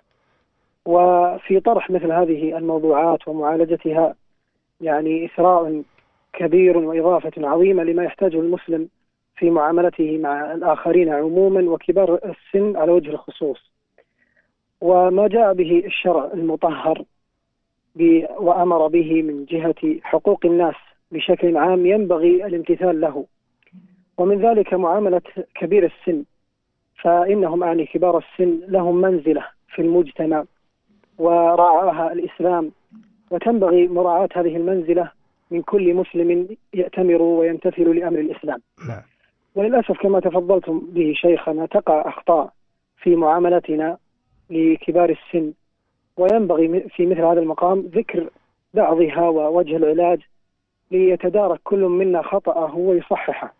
وفي طرح مثل هذه الموضوعات ومعالجتها يعني إثراء كبير وإضافة عظيمة لما يحتاجه المسلم في معاملته مع الآخرين عموما وكبار السن على وجه الخصوص. وما جاء به الشرع المطهر وأمر به من جهة حقوق الناس بشكل عام ينبغي الامتثال له، ومن ذلك معاملة كبير السن، فإنهم أعني كبار السن لهم منزلة في المجتمع وراعاها الإسلام، وتنبغي مراعاة هذه المنزلة من كل مسلم يأتمر ويمتثل لأمر الإسلام. نعم. وللأسف كما تفضلتم به شيخنا تقع أخطاء في معاملتنا لكبار السن، وينبغي في مثل هذا المقام ذكر بعضها ووجه العلاج ليتدارك كل منا خطأه ويصححه.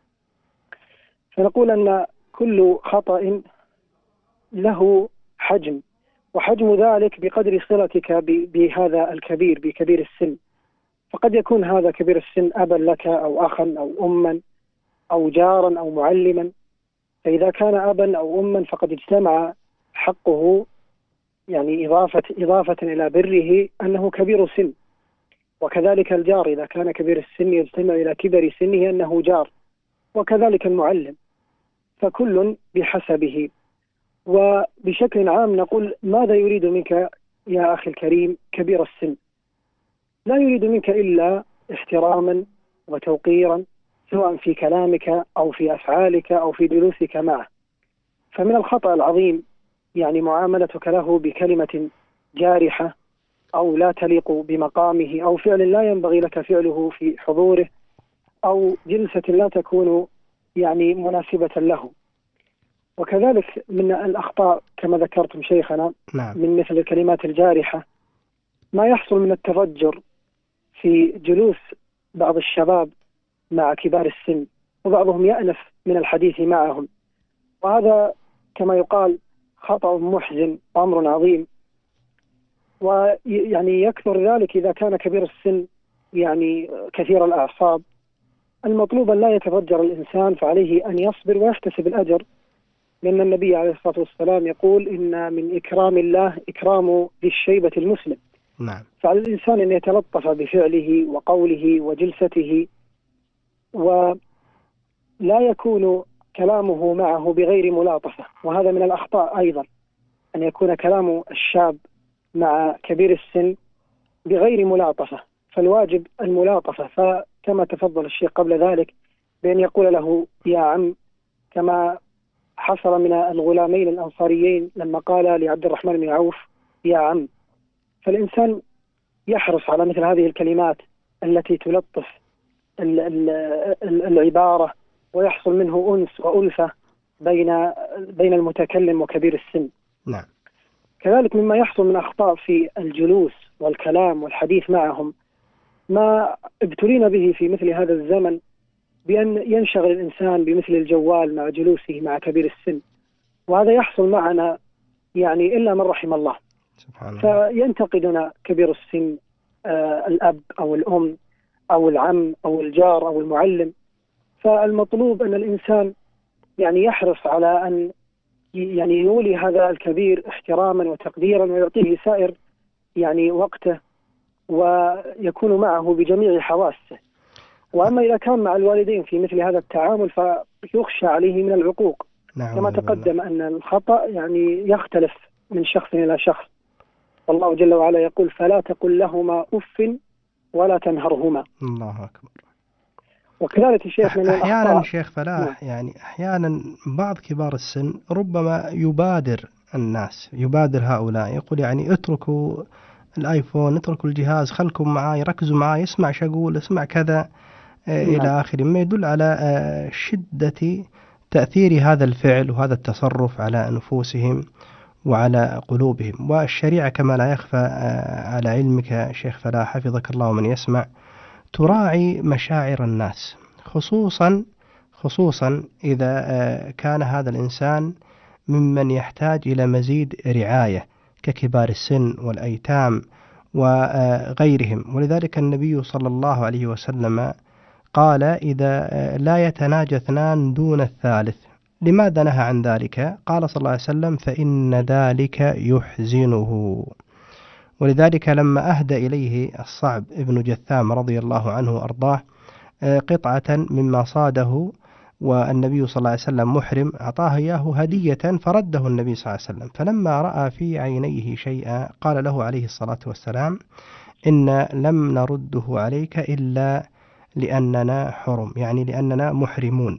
فنقول أن كل خطأ له حجم، وحجم ذلك بقدر صلتك بهذا الكبير بكبير السن. فقد يكون هذا كبير السن أبا لك أو أخا أو أما أو جارا أو معلما، فإذا كان أبا أو أما فقد اجتمع حقه، يعني إضافة, إضافة إلى بره أنه كبير سن. وكذلك الجار إذا كان كبير السن يجتمع إلى كبر سنه أنه جار، وكذلك المعلم، فكل بحسبه. وبشكل عام نقول ماذا يريد منك يا أخي الكريم كبير السن؟ لا يريد منك إلا احتراما وتوقيرا، سواء في كلامك أو في أفعالك أو في جلوسك معه. فمن الخطأ العظيم يعني معاملتك له بكلمة جارحة أو لا تليق بمقامه، أو فعل لا ينبغي لك فعله في حضوره، أو جلسة لا تكون يعني مناسبة له. وكذلك من الأخطاء كما ذكرتم شيخنا، نعم. من مثل الكلمات الجارحة ما يحصل من التضجر في جلوس بعض الشباب مع كبار السن، وبعضهم يأنف من الحديث معهم، وهذا كما يقال خطأ محزن وأمر عظيم. ويعني يكثر ذلك إذا كان كبير السن يعني كثير الأعصاب. المطلوب أن لا يتضجر الإنسان، فعليه أن يصبر ويحتسب الأجر، لأن النبي عليه الصلاة والسلام يقول إن من إكرام الله إكرام ذي الشيبة المسلم. نعم. فعلى الإنسان أن يتلطف بفعله وقوله وجلسته، ولا يكون كلامه معه بغير ملاطفة. وهذا من الأخطاء أيضا، أن يكون كلام الشاب مع كبير السن بغير ملاطفة، فالواجب الملاطفة. فكما تفضل الشيخ قبل ذلك بأن يقول له يا عم، كما حصل من الغلامين الأنصاريين لما قال لعبد الرحمن بن عوف يا عم. فالإنسان يحرص على مثل هذه الكلمات التي تلطف العبارة، ويحصل منه أنس وألفة بين بين المتكلم وكبير السن. نعم. كذلك مما يحصل من أخطاء في الجلوس والكلام والحديث معهم، ما ابتلينا به في مثل هذا الزمن، بأن ينشغل الإنسان بمثل الجوال مع جلوسه مع كبير السن، وهذا يحصل معنا يعني إلا من رحم الله. سبحان الله. فينتقدنا كبير السن، آه الأب أو الأم أو العم أو الجار أو المعلم. فالمطلوب أن الإنسان يعني يحرص على أن يعني يولي هذا الكبير احتراما وتقديرا ويعطيه سائر يعني وقته ويكون معه بجميع حواسه. وأما إذا كان مع الوالدين في مثل هذا التعامل فيخشى عليه من العقوق. نعم. كما تقدم أن الخطأ يعني يختلف من شخص إلى شخص. والله جل وعلا يقول: فلا تقل لهما أف ولا تنهرهما. الله أكبر. وكذلك الشيخ من أحيانا شيخ فلاح يعني أحيانا بعض كبار السن ربما يبادر الناس، يبادر هؤلاء، يقول يعني اتركوا الآيفون، اتركوا الجهاز، خلكم معاي، ركزوا معاي، اسمع شقول، اسمع كذا إلى آخره، ما يدل على شدة تأثير هذا الفعل وهذا التصرف على نفوسهم وعلى قلوبهم. والشريعة كما لا يخفى على علمك شيخ فلاح حفظك الله ومن يسمع تراعي مشاعر الناس، خصوصا خصوصا إذا كان هذا الإنسان ممن يحتاج إلى مزيد رعاية ككبار السن والأيتام وغيرهم. ولذلك النبي صلى الله عليه وسلم قال: إذا لا يتناجى اثنان دون الثالث. لماذا نهى عن ذلك؟ قال صلى الله عليه وسلم: فإن ذلك يحزنه. ولذلك لما أهدى إليه الصعب ابن جثام رضي الله عنه وأرضاه قطعة مما صاده والنبي صلى الله عليه وسلم محرم، أعطاه إياه هدية فرده النبي صلى الله عليه وسلم، فلما رأى في عينيه شيئا قال له عليه الصلاة والسلام: إن لم نرده عليك إلا لأننا حرم، يعني لأننا محرمون.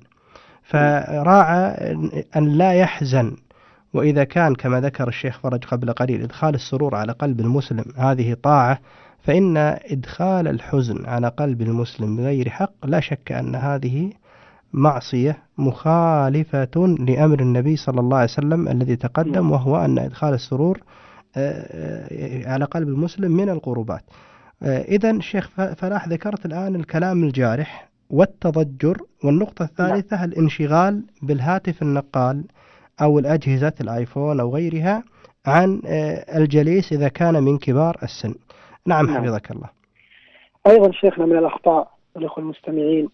فراعى أن لا يحزن. وإذا كان كما ذكر الشيخ فرج قبل قليل إدخال السرور على قلب المسلم هذه طاعة، فإن إدخال الحزن على قلب المسلم بغير حق لا شك أن هذه معصية مخالفة لأمر النبي صلى الله عليه وسلم الذي تقدم، وهو أن إدخال السرور على قلب المسلم من القربات. إذن الشيخ فلاح ذكرت الآن الكلام الجارح والتضجر، والنقطة الثالثة الانشغال بالهاتف النقال أو الأجهزة الآيفون أو غيرها عن الجليس إذا كان من كبار السن. نعم حفظك الله. أيضا شيخنا من الأخطاء الأخوة المستمعين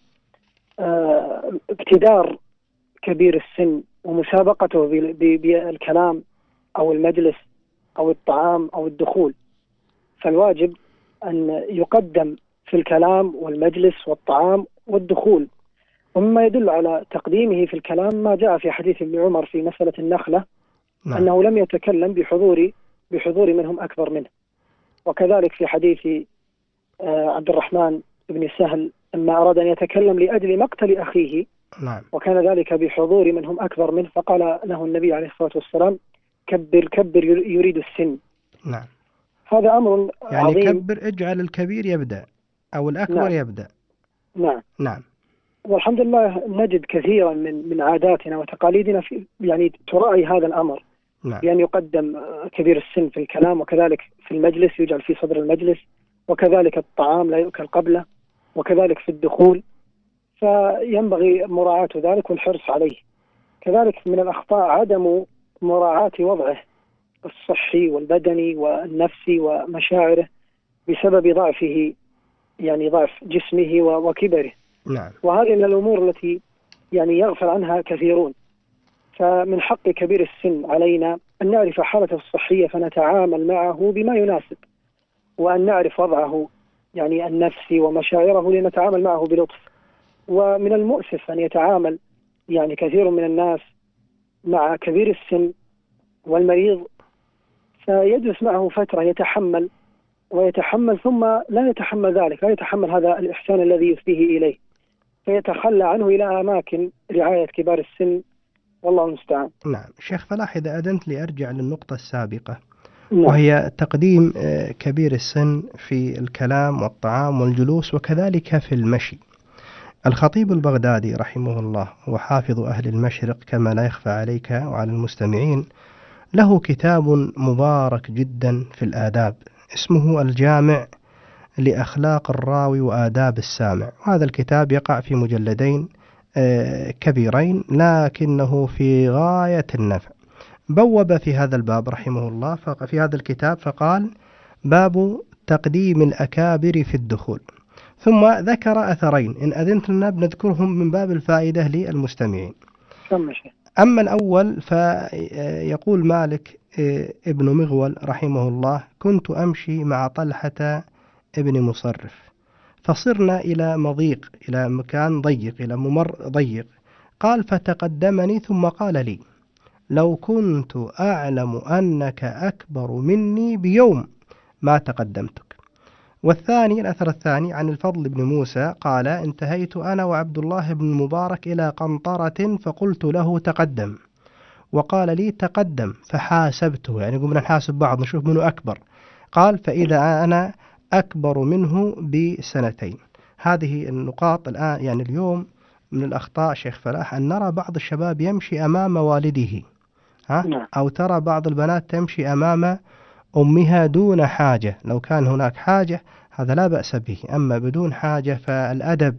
ابتدار كبير السن ومسابقته بالكلام أو المجلس أو الطعام أو الدخول. فالواجب أن يقدم في الكلام والمجلس والطعام والدخول. ومما يدل على تقديمه في الكلام ما جاء في حديث ابن عمر في مسألة النخلة، نعم. أنه لم يتكلم بحضور بحضور منهم أكبر منه. وكذلك في حديث عبد الرحمن بن سهل لما أراد أن يتكلم لأجل مقتل أخيه، نعم. وكان ذلك بحضور منهم أكبر منه، فقال له النبي عليه الصلاة والسلام: كبر كبر يريد السن. نعم. هذا أمر يعني عظيم. كبر، اجعل الكبير يبدأ أو الأكبر نعم. يبدأ. نعم. نعم. والحمد لله نجد كثيرا من من عاداتنا وتقاليدنا في يعني تراعي هذا الأمر، نعم. بأن يقدم كبير السن في الكلام، وكذلك في المجلس يجعل في صدر المجلس، وكذلك الطعام لا يؤكل قبله، وكذلك في الدخول. فينبغي مراعاة ذلك والحرص عليه. كذلك من الأخطاء عدم مراعاة وضعه الصحي والبدني والنفسي ومشاعره بسبب ضعفه، يعني ضعف جسمه وكبره. نعم. وهذه من الأمور التي يعني يغفل عنها كثيرون. فمن حق كبير السن علينا أن نعرف حالته الصحية فنتعامل معه بما يناسب، وأن نعرف وضعه يعني النفسي ومشاعره لنتعامل معه بلطف. ومن المؤسف أن يتعامل يعني كثير من الناس مع كبير السن والمريض فيجلس معه فترة يتحمل ويتحمل ثم لا يتحمل ذلك، لا يتحمل هذا الإحسان الذي يفديه إليه، فيتخلى عنه إلى أماكن رعاية كبار السن، والله المستعان. نعم. شيخ فلاح إذا أذنت لي أرجع للنقطة السابقة، نعم. وهي تقديم كبير السن في الكلام والطعام والجلوس وكذلك في المشي. الخطيب البغدادي رحمه الله وحافظ أهل المشرق كما لا يخفى عليك وعلى المستمعين له كتاب مبارك جدا في الآداب اسمه الجامع لأخلاق الراوي وآداب السامع. وهذا الكتاب يقع في مجلدين كبيرين لكنه في غاية النفع. بوب في هذا الباب رحمه الله في هذا الكتاب فقال: باب تقديم الأكابر في الدخول. ثم ذكر أثرين إن أذنت لنا بنذكرهم من باب الفائدة للمستمعين. أما الأول فيقول مالك ابن مغول رحمه الله: كنت أمشي مع طلحة ابن مصرف فصرنا إلى مضيق، إلى مكان ضيق، إلى ممر ضيق. قال: فتقدمني ثم قال لي: لو كنت أعلم أنك أكبر مني بيوم ما تقدمتك. والثاني الأثر الثاني عن الفضل بن موسى قال: انتهيت أنا وعبد الله بن المبارك إلى قنطرة فقلت له: تقدم، وقال لي: تقدم، فحاسبته، يعني قمنا نحاسب بعض نشوف منه أكبر. قال: فإذا أنا أكبر منه بسنتين. هذه النقاط الآن يعني اليوم من الأخطاء شيخ فلاح أن نرى بعض الشباب يمشي أمام والده، ها؟ أو ترى بعض البنات تمشي أمام أمها دون حاجة. لو كان هناك حاجة هذا لا بأس به، أما بدون حاجة فالأدب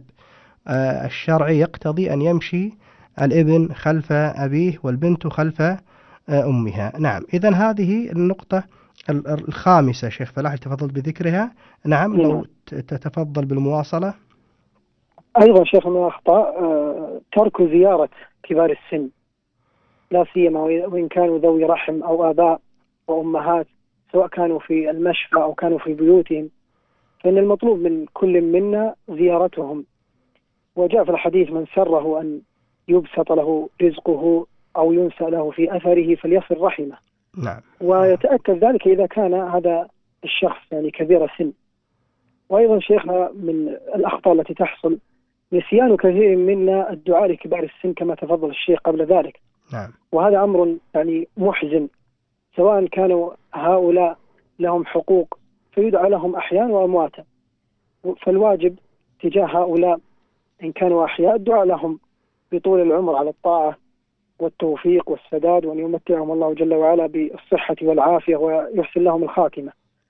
الشرعي يقتضي أن يمشي الابن خلف أبيه والبنت خلف أمها. نعم، إذن هذه النقطة الخامسة شيخ فلاح تفضل بذكرها. نعم، لو تتفضل بالمواصلة. أيضا شيخ من الأخطاء ترك زيارة كبار السن، لا سيما وإن كانوا ذوي رحم أو آباء وأمهات، سواء كانوا في المشفى أو كانوا في بيوتهم، فإن المطلوب من كل منا زيارتهم. وجاء في الحديث: من سره أن يبسط له رزقه أو ينسى له في أثره فليصل رحمه. نعم. ويتأكد ذلك إذا كان هذا الشخص يعني كبير السن. وأيضا شيخنا من الأخطاء التي تحصل نسيان كثير منا الدعاء لكبار السن كما تفضل الشيخ قبل ذلك. نعم. وهذا أمر يعني محزن، سواء كانوا هؤلاء لهم حقوق فيدعى لهم أحيانا وأمواتا، فالواجب تجاه هؤلاء إن كانوا أحياء الدعاء لهم بطول العمر على الطاعة والتوفيق والسداد، وأن يمتعهم الله جل وعلا بالصحة والعافية ويحسن لهم الخاتمة.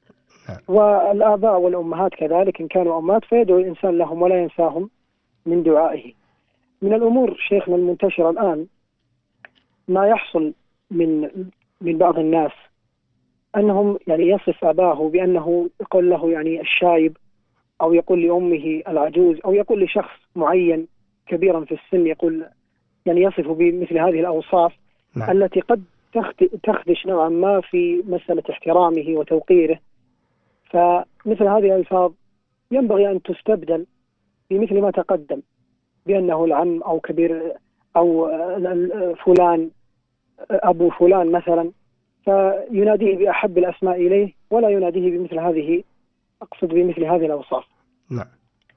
والآباء والأمهات كذلك إن كانوا أمات فيدعو الإنسان لهم ولا ينساهم من دعائه. من الأمور شيخنا المنتشرة الآن ما يحصل من من بعض الناس أنهم يعني يصف أباه بأنه يقول له يعني الشايب، أو يقول لأمه العجوز، أو يقول لشخص معين كبيرا في السن يقول يعني يصف بمثل هذه الأوصاف. نعم. التي قد تخدش نوعا ما في مسألة احترامه وتوقيره. فمثل هذه الألفاظ ينبغي أن تستبدل بمثل ما تقدم، بأنه العم أو كبير أو فلان أبو فلان مثلا، فيناديه بأحب الأسماء إليه ولا يناديه بمثل هذه، أقصد بمثل هذه الأوصاف. نعم.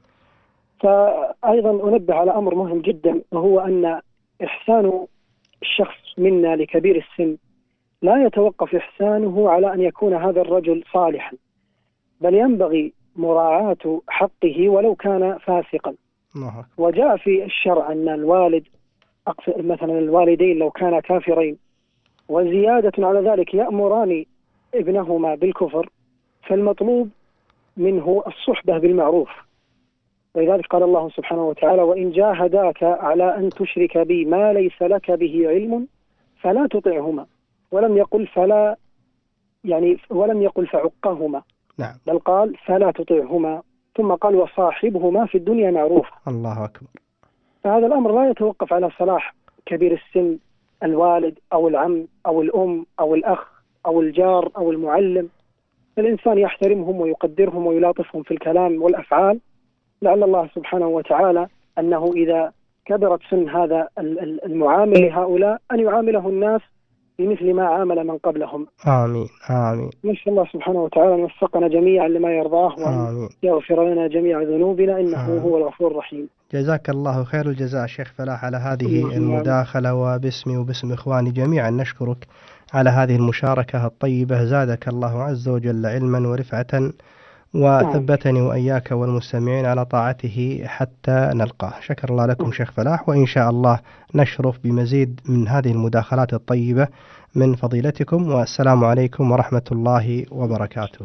فأيضا أنبه على أمر مهم جدا، وهو أن إحسان الشخص منا لكبير السن لا يتوقف إحسانه على أن يكون هذا الرجل صالحا، بل ينبغي مراعاة حقه ولو كان فاسقا. وجاء في الشرع أن الوالد مثلا الوالدين لو كانا كافرين وزيادة على ذلك يأمران ابنهما بالكفر، فالمطلوب منه الصحبة بالمعروف. ولذلك قال الله سبحانه وتعالى: وإن جاهداك على أن تشرك بي ما ليس لك به علم فلا تطعهما، ولم يقل فلا يعني ولم يقل فعقهما. نعم. بل قال فلا تطعهما، ثم قال وصاحبهما في الدنيا معروفا. الله أكبر. فهذا الأمر لا يتوقف على صلاح كبير السن، الوالد أو العم أو الأم أو الأخ أو الجار أو المعلم. الإنسان يحترمهم ويقدرهم ويلاطفهم في الكلام والأفعال، لعل الله سبحانه وتعالى أنه إذا كبرت سن هذا المعامل لهؤلاء أن يعامله الناس بمثل ما عامل من قبلهم. آمين آمين. نسأل الله سبحانه وتعالى أن يوفقنا جميعا لما يرضاه، وأن يغفر لنا جميع ذنوبنا إنه آمين. هو الغفور الرحيم. جزاك الله خير الجزاء شيخ فلاح على هذه المداخلة، وباسمي وباسم إخواني جميعا نشكرك على هذه المشاركة الطيبة. زادك الله عز وجل علما ورفعة، وثبتني وإياك والمستمعين على طاعته حتى نلقاه. شكر الله لكم شيخ فلاح، وإن شاء الله نشرف بمزيد من هذه المداخلات الطيبة من فضيلتكم، والسلام عليكم ورحمة الله وبركاته.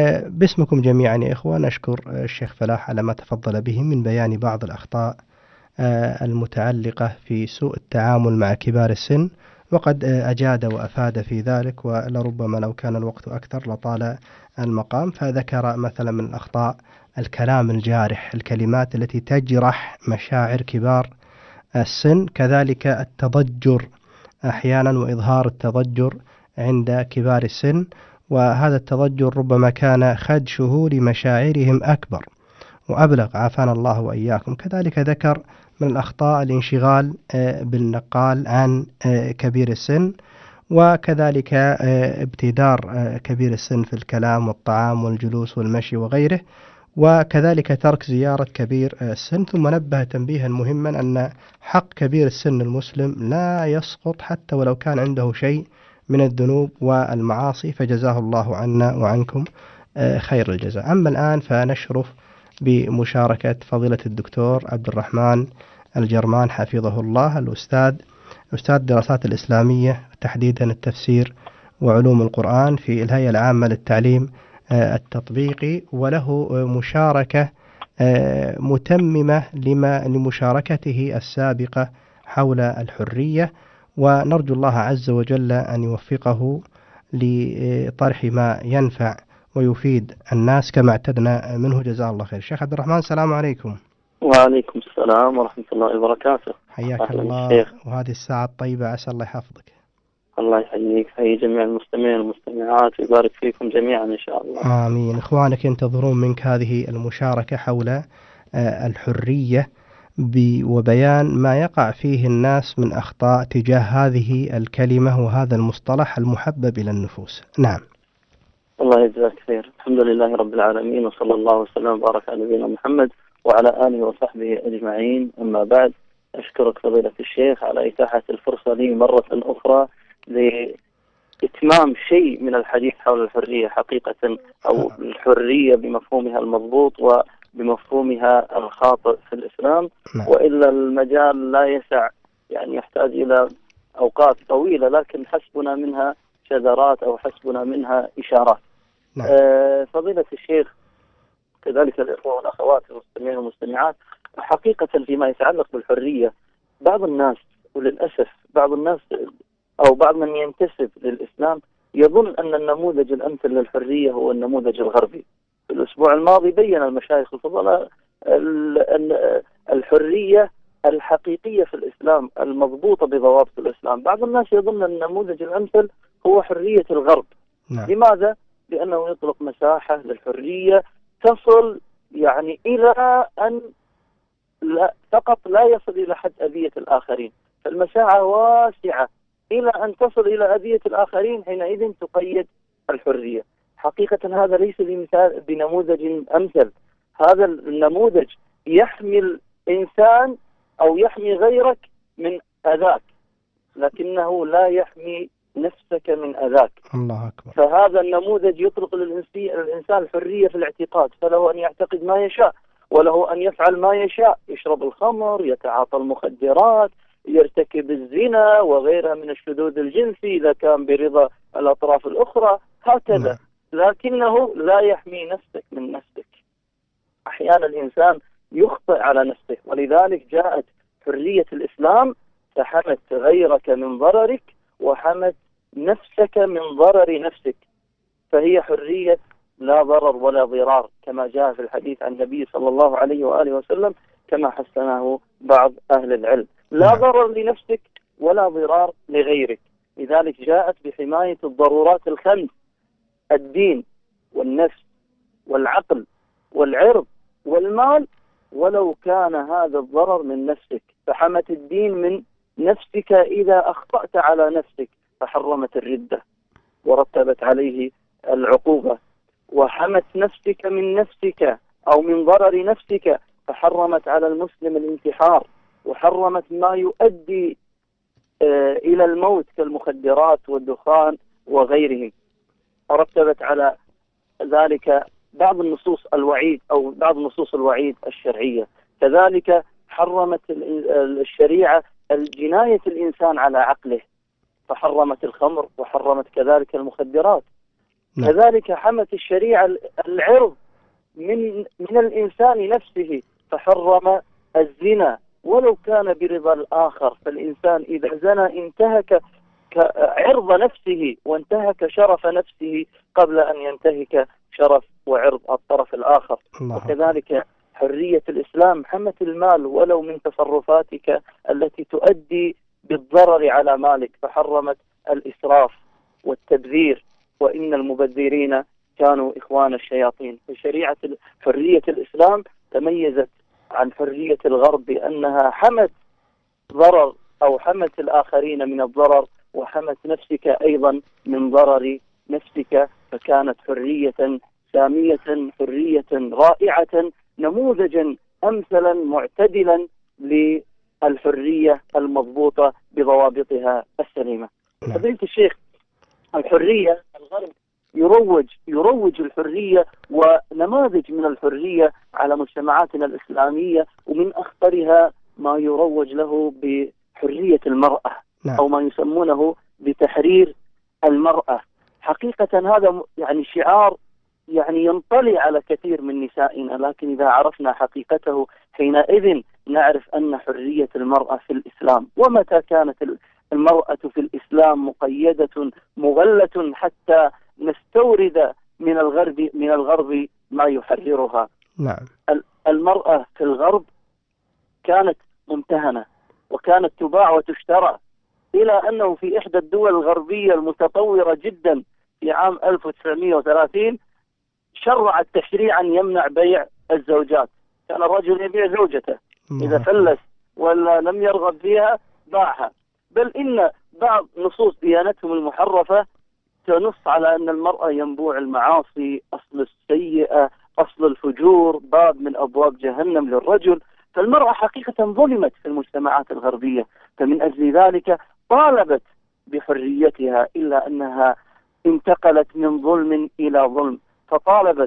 باسمكم جميعا يا إخوة نشكر الشيخ فلاح على ما تفضل به من بيان بعض الأخطاء المتعلقة في سوء التعامل مع كبار السن، وقد أجاد وأفاد في ذلك، ولربما لو كان الوقت أكثر لطال المقام. فذكر مثلا من الأخطاء الكلام الجارح، الكلمات التي تجرح مشاعر كبار السن، كذلك التضجر أحيانا وإظهار التضجر عند كبار السن، وهذا التضجر ربما كان خدشه لمشاعرهم أكبر وأبلغ، عافانا الله وإياكم. كذلك ذكر من الأخطاء الانشغال بالنقال عن كبير السن، وكذلك ابتدار كبير السن في الكلام والطعام والجلوس والمشي وغيره، وكذلك ترك زيارة كبير السن. ثم نبه تنبيها مهما أن حق كبير السن المسلم لا يسقط حتى ولو كان عنده شيء من الذنوب والمعاصي، فجزاه الله عنا وعنكم خير الجزاء. أما الآن فنشرف بمشاركة فضيلة الدكتور عبد الرحمن الجرمان حفظه الله، الأستاذ أستاذ الدراسات الإسلامية تحديدا التفسير وعلوم القرآن في الهيئة العامة للتعليم التطبيقي، وله مشاركة متممة لما لمشاركته السابقة حول الحرية، ونرجو الله عز وجل أن يوفقه لطرح ما ينفع ويفيد الناس كما اعتدنا منه، جزاه الله خير. شيخ عبد الرحمن، السلام عليكم. وعليكم السلام ورحمة الله وبركاته. حياك الله، وهذه الساعة الطيبة عسى الله يحفظك. الله يحييك، حيي جميع المستمعين والمستمعات ويبارك فيكم جميعا إن شاء الله. آمين. إخوانك ينتظرون منك هذه المشاركة حول الحرية وبيان ما يقع فيه الناس من أخطاء تجاه هذه الكلمة وهذا المصطلح المحبب إلى النفوس. نعم. الله يجزاك خير. الحمد لله رب العالمين، وصلى الله وسلم وبارك على نبينا محمد وعلى آله وصحبه أجمعين. أما بعد، أشكرك فضيلة الشيخ على إتاحة الفرصة لي مرة أخرى لإتمام شيء من الحديث حول الحرية حقيقة، أو الحرية بمفهومها المضبوط وبمفهومها الخاطئ في الإسلام. وإلا المجال لا يسع، يعني يحتاج إلى أوقات طويلة، لكن حسبنا منها شذرات أو حسبنا منها إشارات. نعم. آه فضيلة الشيخ، كذلك الإخوة والأخوات المستمعين والمستمعات، حقيقة فيما يتعلق بالحرية، بعض الناس وللأسف بعض الناس أو بعض من ينتسب للإسلام يظن أن النموذج الأمثل للحرية هو النموذج الغربي. في الأسبوع الماضي بين المشايخ الفضلاء الحرية الحقيقية في الإسلام المضبوطة بضوابط الإسلام. بعض الناس يظن أن النموذج الأمثل هو حرية الغرب. نعم. لماذا؟ لأنه يطلق مساحة للحرية تصل يعني إلى أن لا فقط لا يصل إلى حد أذية الآخرين، فالمساحة واسعة إلى أن تصل إلى أذية الآخرين، حينئذ تقيد الحرية. حقيقة هذا ليس بمثال بنموذج أمثل. هذا النموذج يحمي الإنسان أو يحمي غيرك من أذاك، لكنه لا يحمي نفسك من أذاك. الله أكبر. فهذا النموذج يطلق للإنسان الحرية في الاعتقاد، فله أن يعتقد ما يشاء وله أن يفعل ما يشاء، يشرب الخمر، يتعاطى المخدرات، يرتكب الزنا وغيرها من الشذوذ الجنسي إذا كان برضا الأطراف الأخرى، هكذا. لكنه لا يحمي نفسك من نفسك. أحيانا الإنسان يخطئ على نفسه، ولذلك جاءت حرية الإسلام فحمت غيرك من ضررك وحمت نفسك من ضرر نفسك، فهي حرية لا ضرر ولا ضرار كما جاء في الحديث عن النبي صلى الله عليه وآله وسلم كما حسنه بعض أهل العلم. لا ضرر لنفسك ولا ضرار لغيرك، لذلك جاءت بحماية الضرورات الخمس: الدين والنفس والعقل والعرض والمال، ولو كان هذا الضرر من نفسك، فحمت الدين من نفسك إذا أخطأت على نفسك فحرمت الردة ورتبت عليه العقوبة، وحمت نفسك من نفسك أو من ضرر نفسك فحرمت على المسلم الانتحار، وحرمت ما يؤدي آه إلى الموت كالمخدرات والدخان وغيرهم، ورتبت على ذلك بعض النصوص الوعيد أو بعض نصوص الوعيد الشرعية. كذلك حرمت الشريعة الجناية الإنسان على عقله فحرمت الخمر وحرمت كذلك المخدرات. نعم. كذلك حمت الشريعة العرض من من الإنسان نفسه فحرم الزنا ولو كان برضا الآخر. فالإنسان إذا زنى انتهك عرض نفسه وانتهك شرف نفسه قبل أن ينتهك شرف وعرض الطرف الآخر. وكذلك حرية الإسلام حمت المال ولو من تصرفاتك التي تؤدي بالضرر على مالك، فحرمت الإسراف والتبذير، وإن المبذرين كانوا إخوان الشياطين. فشريعة حرية الإسلام تميزت عن حرية الغرب بأنها حمت ضرر أو حمت الآخرين من الضرر، وحمت نفسك أيضا من ضرر نفسك، فكانت حرية سامية، حرية رائعة، نموذجا أمثلا معتدلا للحرية المضبوطة بضوابطها السليمة. فضيلة الشيخ، الحرية الغرب يروج يروج الحرية ونماذج من الحرية على مجتمعاتنا الإسلامية، ومن أخطرها ما يروج له بحرية المرأة أو ما يسمونه بتحرير المرأة. حقيقة هذا يعني شعار يعني ينطلي على كثير من نسائنا، لكن إذا عرفنا حقيقته حينئذ نعرف أن حرية المرأة في الإسلام. ومتى كانت المرأة في الإسلام مقيدة مغلة حتى نستورد من الغرب من الغرب ما يحررها. نعم. المرأة في الغرب كانت ممتهنة وكانت تباع وتشترى، إلى أنه في إحدى الدول الغربية المتطورة جدا في عام ألف وتسعمئة وثلاثين شرع التشريع أن يمنع بيع الزوجات. كان الرجل يبيع زوجته، إذا فلس ولا لم يرغب فيها باعها. بل إن بعض نصوص ديانتهم المحرفة تنص على أن المرأة ينبوع المعاصي، أصل السيئة، أصل الفجور، باب من أبواب جهنم للرجل. فالمرأة حقيقة ظلمت في المجتمعات الغربية، فمن أجل ذلك طالبت بحريتها، إلا أنها انتقلت من ظلم إلى ظلم، فطالبت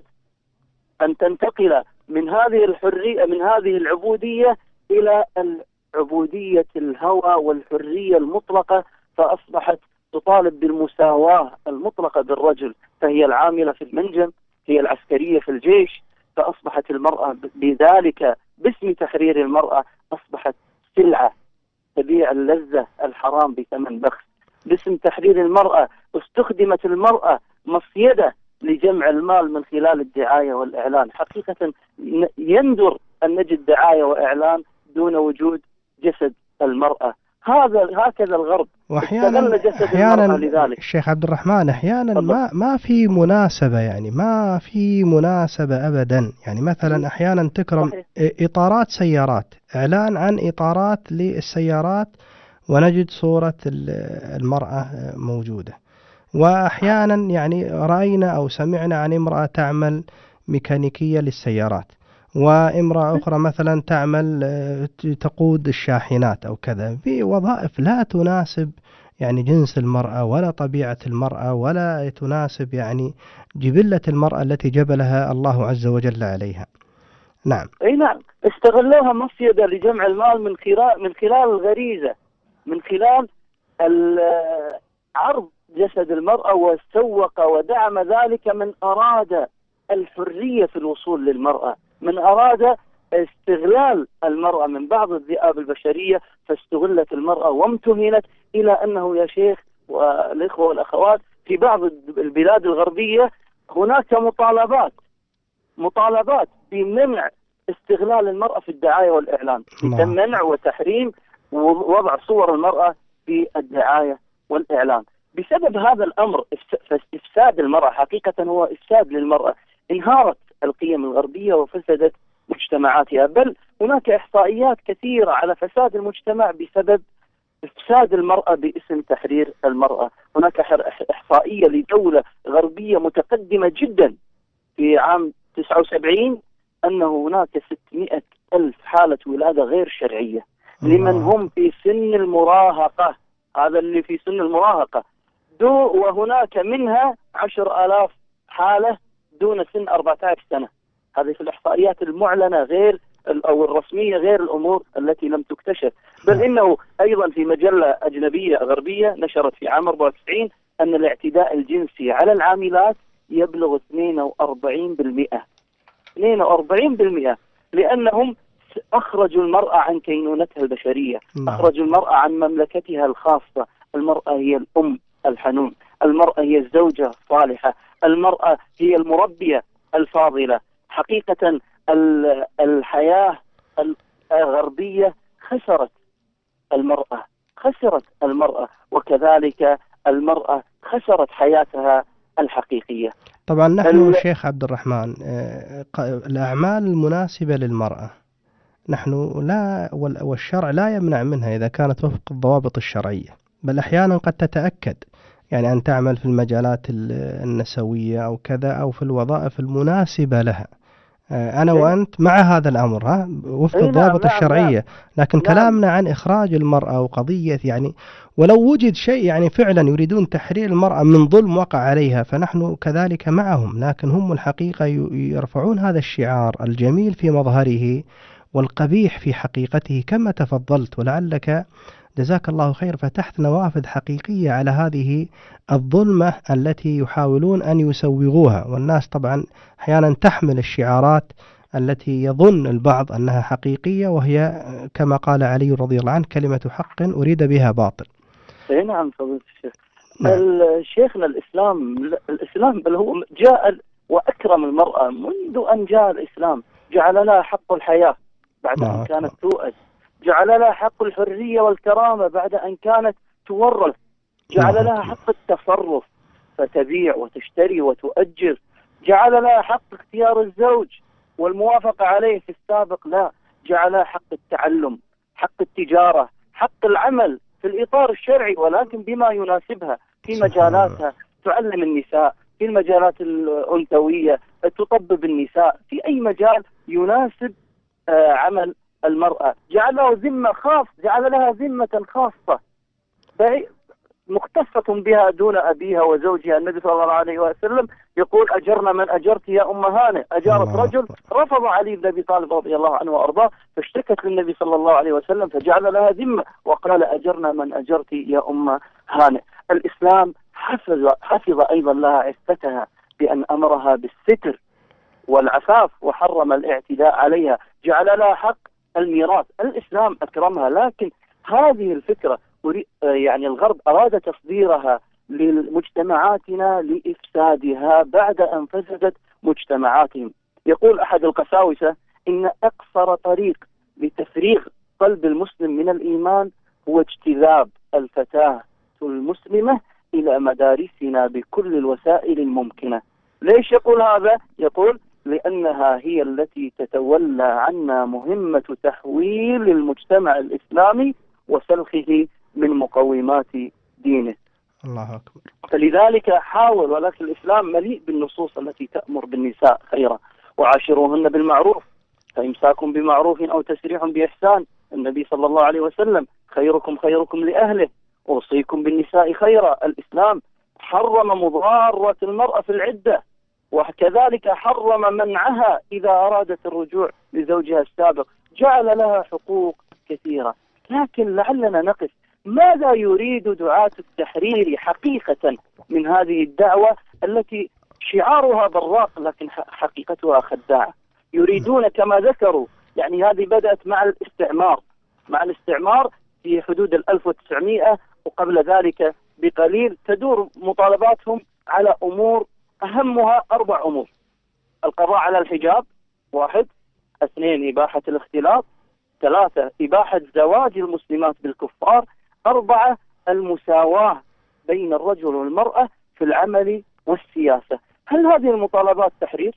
أن تنتقل من هذه الحرية من هذه العبودية إلى العبودية الهوى والحرية المطلقة، فأصبحت تطالب بالمساواة المطلقة بالرجل، فهي العاملة في المنجم، هي العسكرية في الجيش. فأصبحت المرأة بذلك باسم تحرير المرأة أصبحت سلعة تبيع اللذة الحرام بثمن بخس. باسم تحرير المرأة استخدمت المرأة مصيدة لجمع المال من خلال الدعاية والإعلان. حقيقة يندر أن نجد دعاية وإعلان دون وجود جسد المرأة. هذا هكذا الغرب واحيانا احيانا الشيخ عبد الرحمن احيانا ما ما في مناسبه، يعني ما في مناسبه ابدا. يعني مثلا احيانا تكرم اطارات سيارات، اعلان عن اطارات للسيارات ونجد صوره المراه موجوده. واحيانا يعني راينا او سمعنا عن امراه تعمل ميكانيكيه للسيارات، وامرأة أخرى مثلا تعمل تقود الشاحنات أو كذا، في وظائف لا تناسب يعني جنس المرأة ولا طبيعة المرأة ولا تناسب يعني جبلة المرأة التي جبلها الله عز وجل عليها. نعم. أي نعم، استغلوها مصيدة لجمع المال من خلال من خلال الغريزة، من خلال عرض جسد المرأة، وسوق ودعم ذلك من أراد الحرية في الوصول للمرأة، من أراد استغلال المرأة من بعض الذئاب البشرية، فاستغلت المرأة وامتهنت، إلى أنه يا شيخ والإخوة والأخوات في بعض البلاد الغربية هناك مطالبات مطالبات بمنع استغلال المرأة في الدعاية والإعلان، بمنع وتحريم ووضع صور المرأة في الدعاية والإعلان. بسبب هذا الأمر إفساد المرأة، حقيقة هو إفساد للمرأة، انهارت القيم الغربية وفسدت مجتمعاتها. بل هناك إحصائيات كثيرة على فساد المجتمع بسبب إفساد المرأة باسم تحرير المرأة. هناك إحصائية لدولة غربية متقدمة جدا في عام تسعة وسبعين أنه هناك ستمائة ألف حالة ولادة غير شرعية لمن هم في سن المراهقة، هذا اللي في سن المراهقة دو، وهناك منها عشر آلاف حالة دون سن أربعة عشر سنة. هذه في الإحصائيات المعلنة غير أو الرسمية، غير الأمور التي لم تكتشف. بل إنه أيضا في مجلة أجنبية غربية نشرت في عام أربعة وتسعين أن الاعتداء الجنسي على العاملات يبلغ اثنين وأربعين بالمئة اثنين وأربعين بالمئة لأنهم أخرجوا المرأة عن كينونتها البشرية، أخرجوا المرأة عن مملكتها الخاصة. المرأة هي الأم الحنون، المرأة هي الزوجة الصالحة، المرأة هي المربية الفاضلة. حقيقة الحياة الغربية خسرت المرأة، خسرت المرأة، وكذلك المرأة خسرت حياتها الحقيقية. طبعا نحن شيخ عبد الرحمن الأعمال المناسبة للمرأة نحن لا، والشرع لا يمنع منها إذا كانت وفق الضوابط الشرعية، بل أحيانا قد تتأكد يعني أن تعمل في المجالات النسوية أو كذا أو في الوظائف المناسبة لها. أنا وأنت مع هذا الأمر ها وفق الضوابط نعم الشرعية، نعم لكن نعم. كلامنا عن إخراج المرأة وقضية يعني ولو وجد شيء يعني فعلا يريدون تحرير المرأة من ظلم وقع عليها فنحن كذلك معهم، لكن هم الحقيقة يرفعون هذا الشعار الجميل في مظهره والقبيح في حقيقته كما تفضلت، ولعلك جزاك الله خير فتحت نوافذ حقيقية على هذه الظلمة التي يحاولون أن يسوغوها. والناس طبعا أحيانا تحمل الشعارات التي يظن البعض أنها حقيقية وهي كما قال علي رضي الله عنه كلمة حق أريد بها باطل. نعم فضيلة الشيخ. نعم. شيخنا الإسلام الإسلام بل هو جاء وأكرم المرأة منذ أن جاء الإسلام، جعل لها حق الحياة بعد أن كانت تؤذ، جعل لها حق الحرية والكرامة بعد أن كانت تورث، جعل لها حق التصرف فتبيع وتشتري وتؤجر، جعل لها حق اختيار الزوج والموافقة عليه في السابق لا، جعل لها حق التعلم، حق التجارة، حق العمل في الإطار الشرعي ولكن بما يناسبها في مجالاتها، تعلم النساء في المجالات الأنثوية، تطبب النساء في أي مجال يناسب آه عمل المرأة، جعل له ذمة خاص، جعل لها ذمة خاصة مختصة بها دون أبيها وزوجها. النبي صلى الله عليه وسلم يقول أجرنا من أجرت يا أم هانئ، أجارت رجل رفض علي بن أبي طالب رضي الله عنه وأرضاه فاشتكت للنبي صلى الله عليه وسلم فجعل لها ذمة وقال أجرنا من أجرت يا أم هانئ. الإسلام حفظ, حفظ أيضا لها عفتها بأن أمرها بالستر والعفاف وحرم الاعتداء عليها، جعل لها حق الميراث. الإسلام أكرمها، لكن هذه الفكرة يعني الغرب أراد تصديرها لمجتمعاتنا لإفسادها بعد أن فسدت مجتمعاتهم. يقول أحد القساوسة إن أقصر طريق لتفريغ قلب المسلم من الإيمان هو اجتذاب الفتاة المسلمة إلى مدارسنا بكل الوسائل الممكنة. ليش يقول هذا؟ يقول لأنها هي التي تتولى عنا مهمة تحويل المجتمع الإسلامي وسلخه من مقومات دينه. الله أكبر. فلذلك حاول، ولكن الإسلام مليء بالنصوص التي تأمر بالنساء خيرا وعاشروهن بالمعروف، فإمساك بمعروف أو تسريح بإحسان. النبي صلى الله عليه وسلم خيركم خيركم لأهله، أوصيكم بالنساء خيرا. الإسلام حرم مضارة المرأة في العدة، وكذلك حرم منعها إذا أرادت الرجوع لزوجها السابق، جعل لها حقوق كثيرة. لكن لعلنا نقف، ماذا يريد دعاة التحرير حقيقة من هذه الدعوة التي شعارها براق لكن حقيقتها خداعة؟ يريدون كما ذكروا، يعني هذه بدأت مع الاستعمار، مع الاستعمار في حدود الألف وتسعمائة وقبل ذلك بقليل، تدور مطالباتهم على أمور أهمها أربع أمور: القضاء على الحجاب واحد، اثنين إباحة الاختلاط، ثلاثة إباحة زواج المسلمات بالكفار، أربعة المساواة بين الرجل والمرأة في العمل والسياسة. هل هذه المطالبات تحرير؟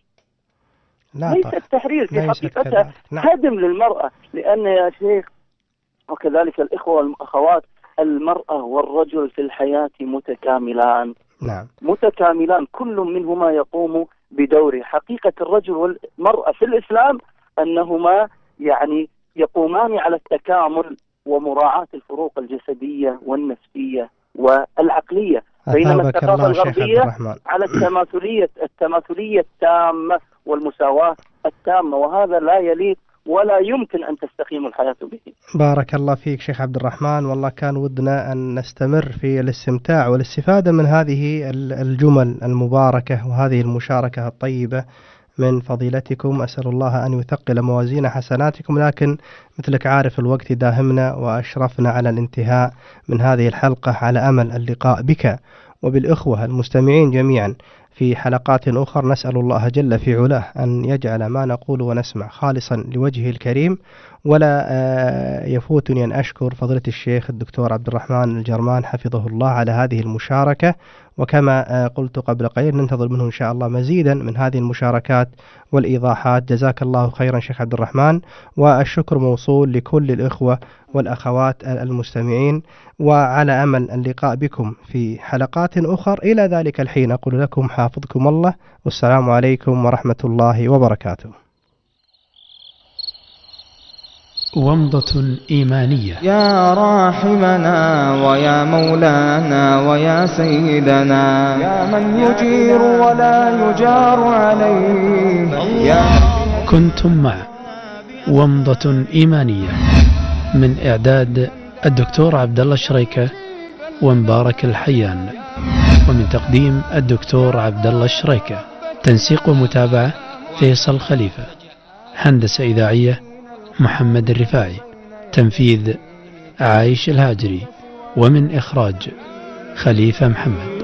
لا ليس التحرير في حقيقتها نعم. هدم للمرأة، لأن يا شيخ وكذلك الإخوة والأخوات المرأة والرجل في الحياة متكاملان. نعم. متكاملان، كل منهما يقوم بدوره. حقيقة الرجل والمرأة في الإسلام أنهما يعني يقومان على التكامل ومراعاة الفروق الجسدية والنفسية والعقلية، بينما الثقافة الغربية على التماثلية التماثلية التامة والمساواة التامة، وهذا لا يليق ولا يمكن أن تستقيم الحياة به. بارك الله فيك شيخ عبد الرحمن، والله كان ودنا أن نستمر في الاستمتاع والاستفادة من هذه الجمل المباركة وهذه المشاركة الطيبة من فضيلتكم. أسأل الله أن يثقل موازين حسناتكم، لكن مثلك عارف الوقت داهمنا وأشرفنا على الانتهاء من هذه الحلقة، على أمل اللقاء بك وبالإخوة المستمعين جميعا في حلقات أخرى. نسأل الله جل في علاه أن يجعل ما نقول ونسمع خالصا لوجهه الكريم. ولا يفوتني أن أشكر فضيلة الشيخ الدكتور عبد الرحمن الجرمان حفظه الله على هذه المشاركة، وكما قلت قبل قليل ننتظر منه إن شاء الله مزيدا من هذه المشاركات والإيضاحات. جزاك الله خيرا شيخ عبد الرحمن، والشكر موصول لكل الإخوة والأخوات المستمعين، وعلى أمل اللقاء بكم في حلقات أخرى. إلى ذلك الحين أقول لكم حافظكم الله، والسلام عليكم ورحمة الله وبركاته. ومضة إيمانية. يا راحمنا ويا مولانا ويا سيدنا، يا من يجير ولا يجار عليه، يا كنتم مع ومضة إيمانية من إعداد الدكتور عبد الله الشريكة ومبارك الحيان، ومن تقديم الدكتور عبد الله الشريكة، تنسيق ومتابعة فيصل خليفة، هندسة إذاعية محمد الرفاعي، تنفيذ عايش الهاجري، ومن إخراج خليفة محمد.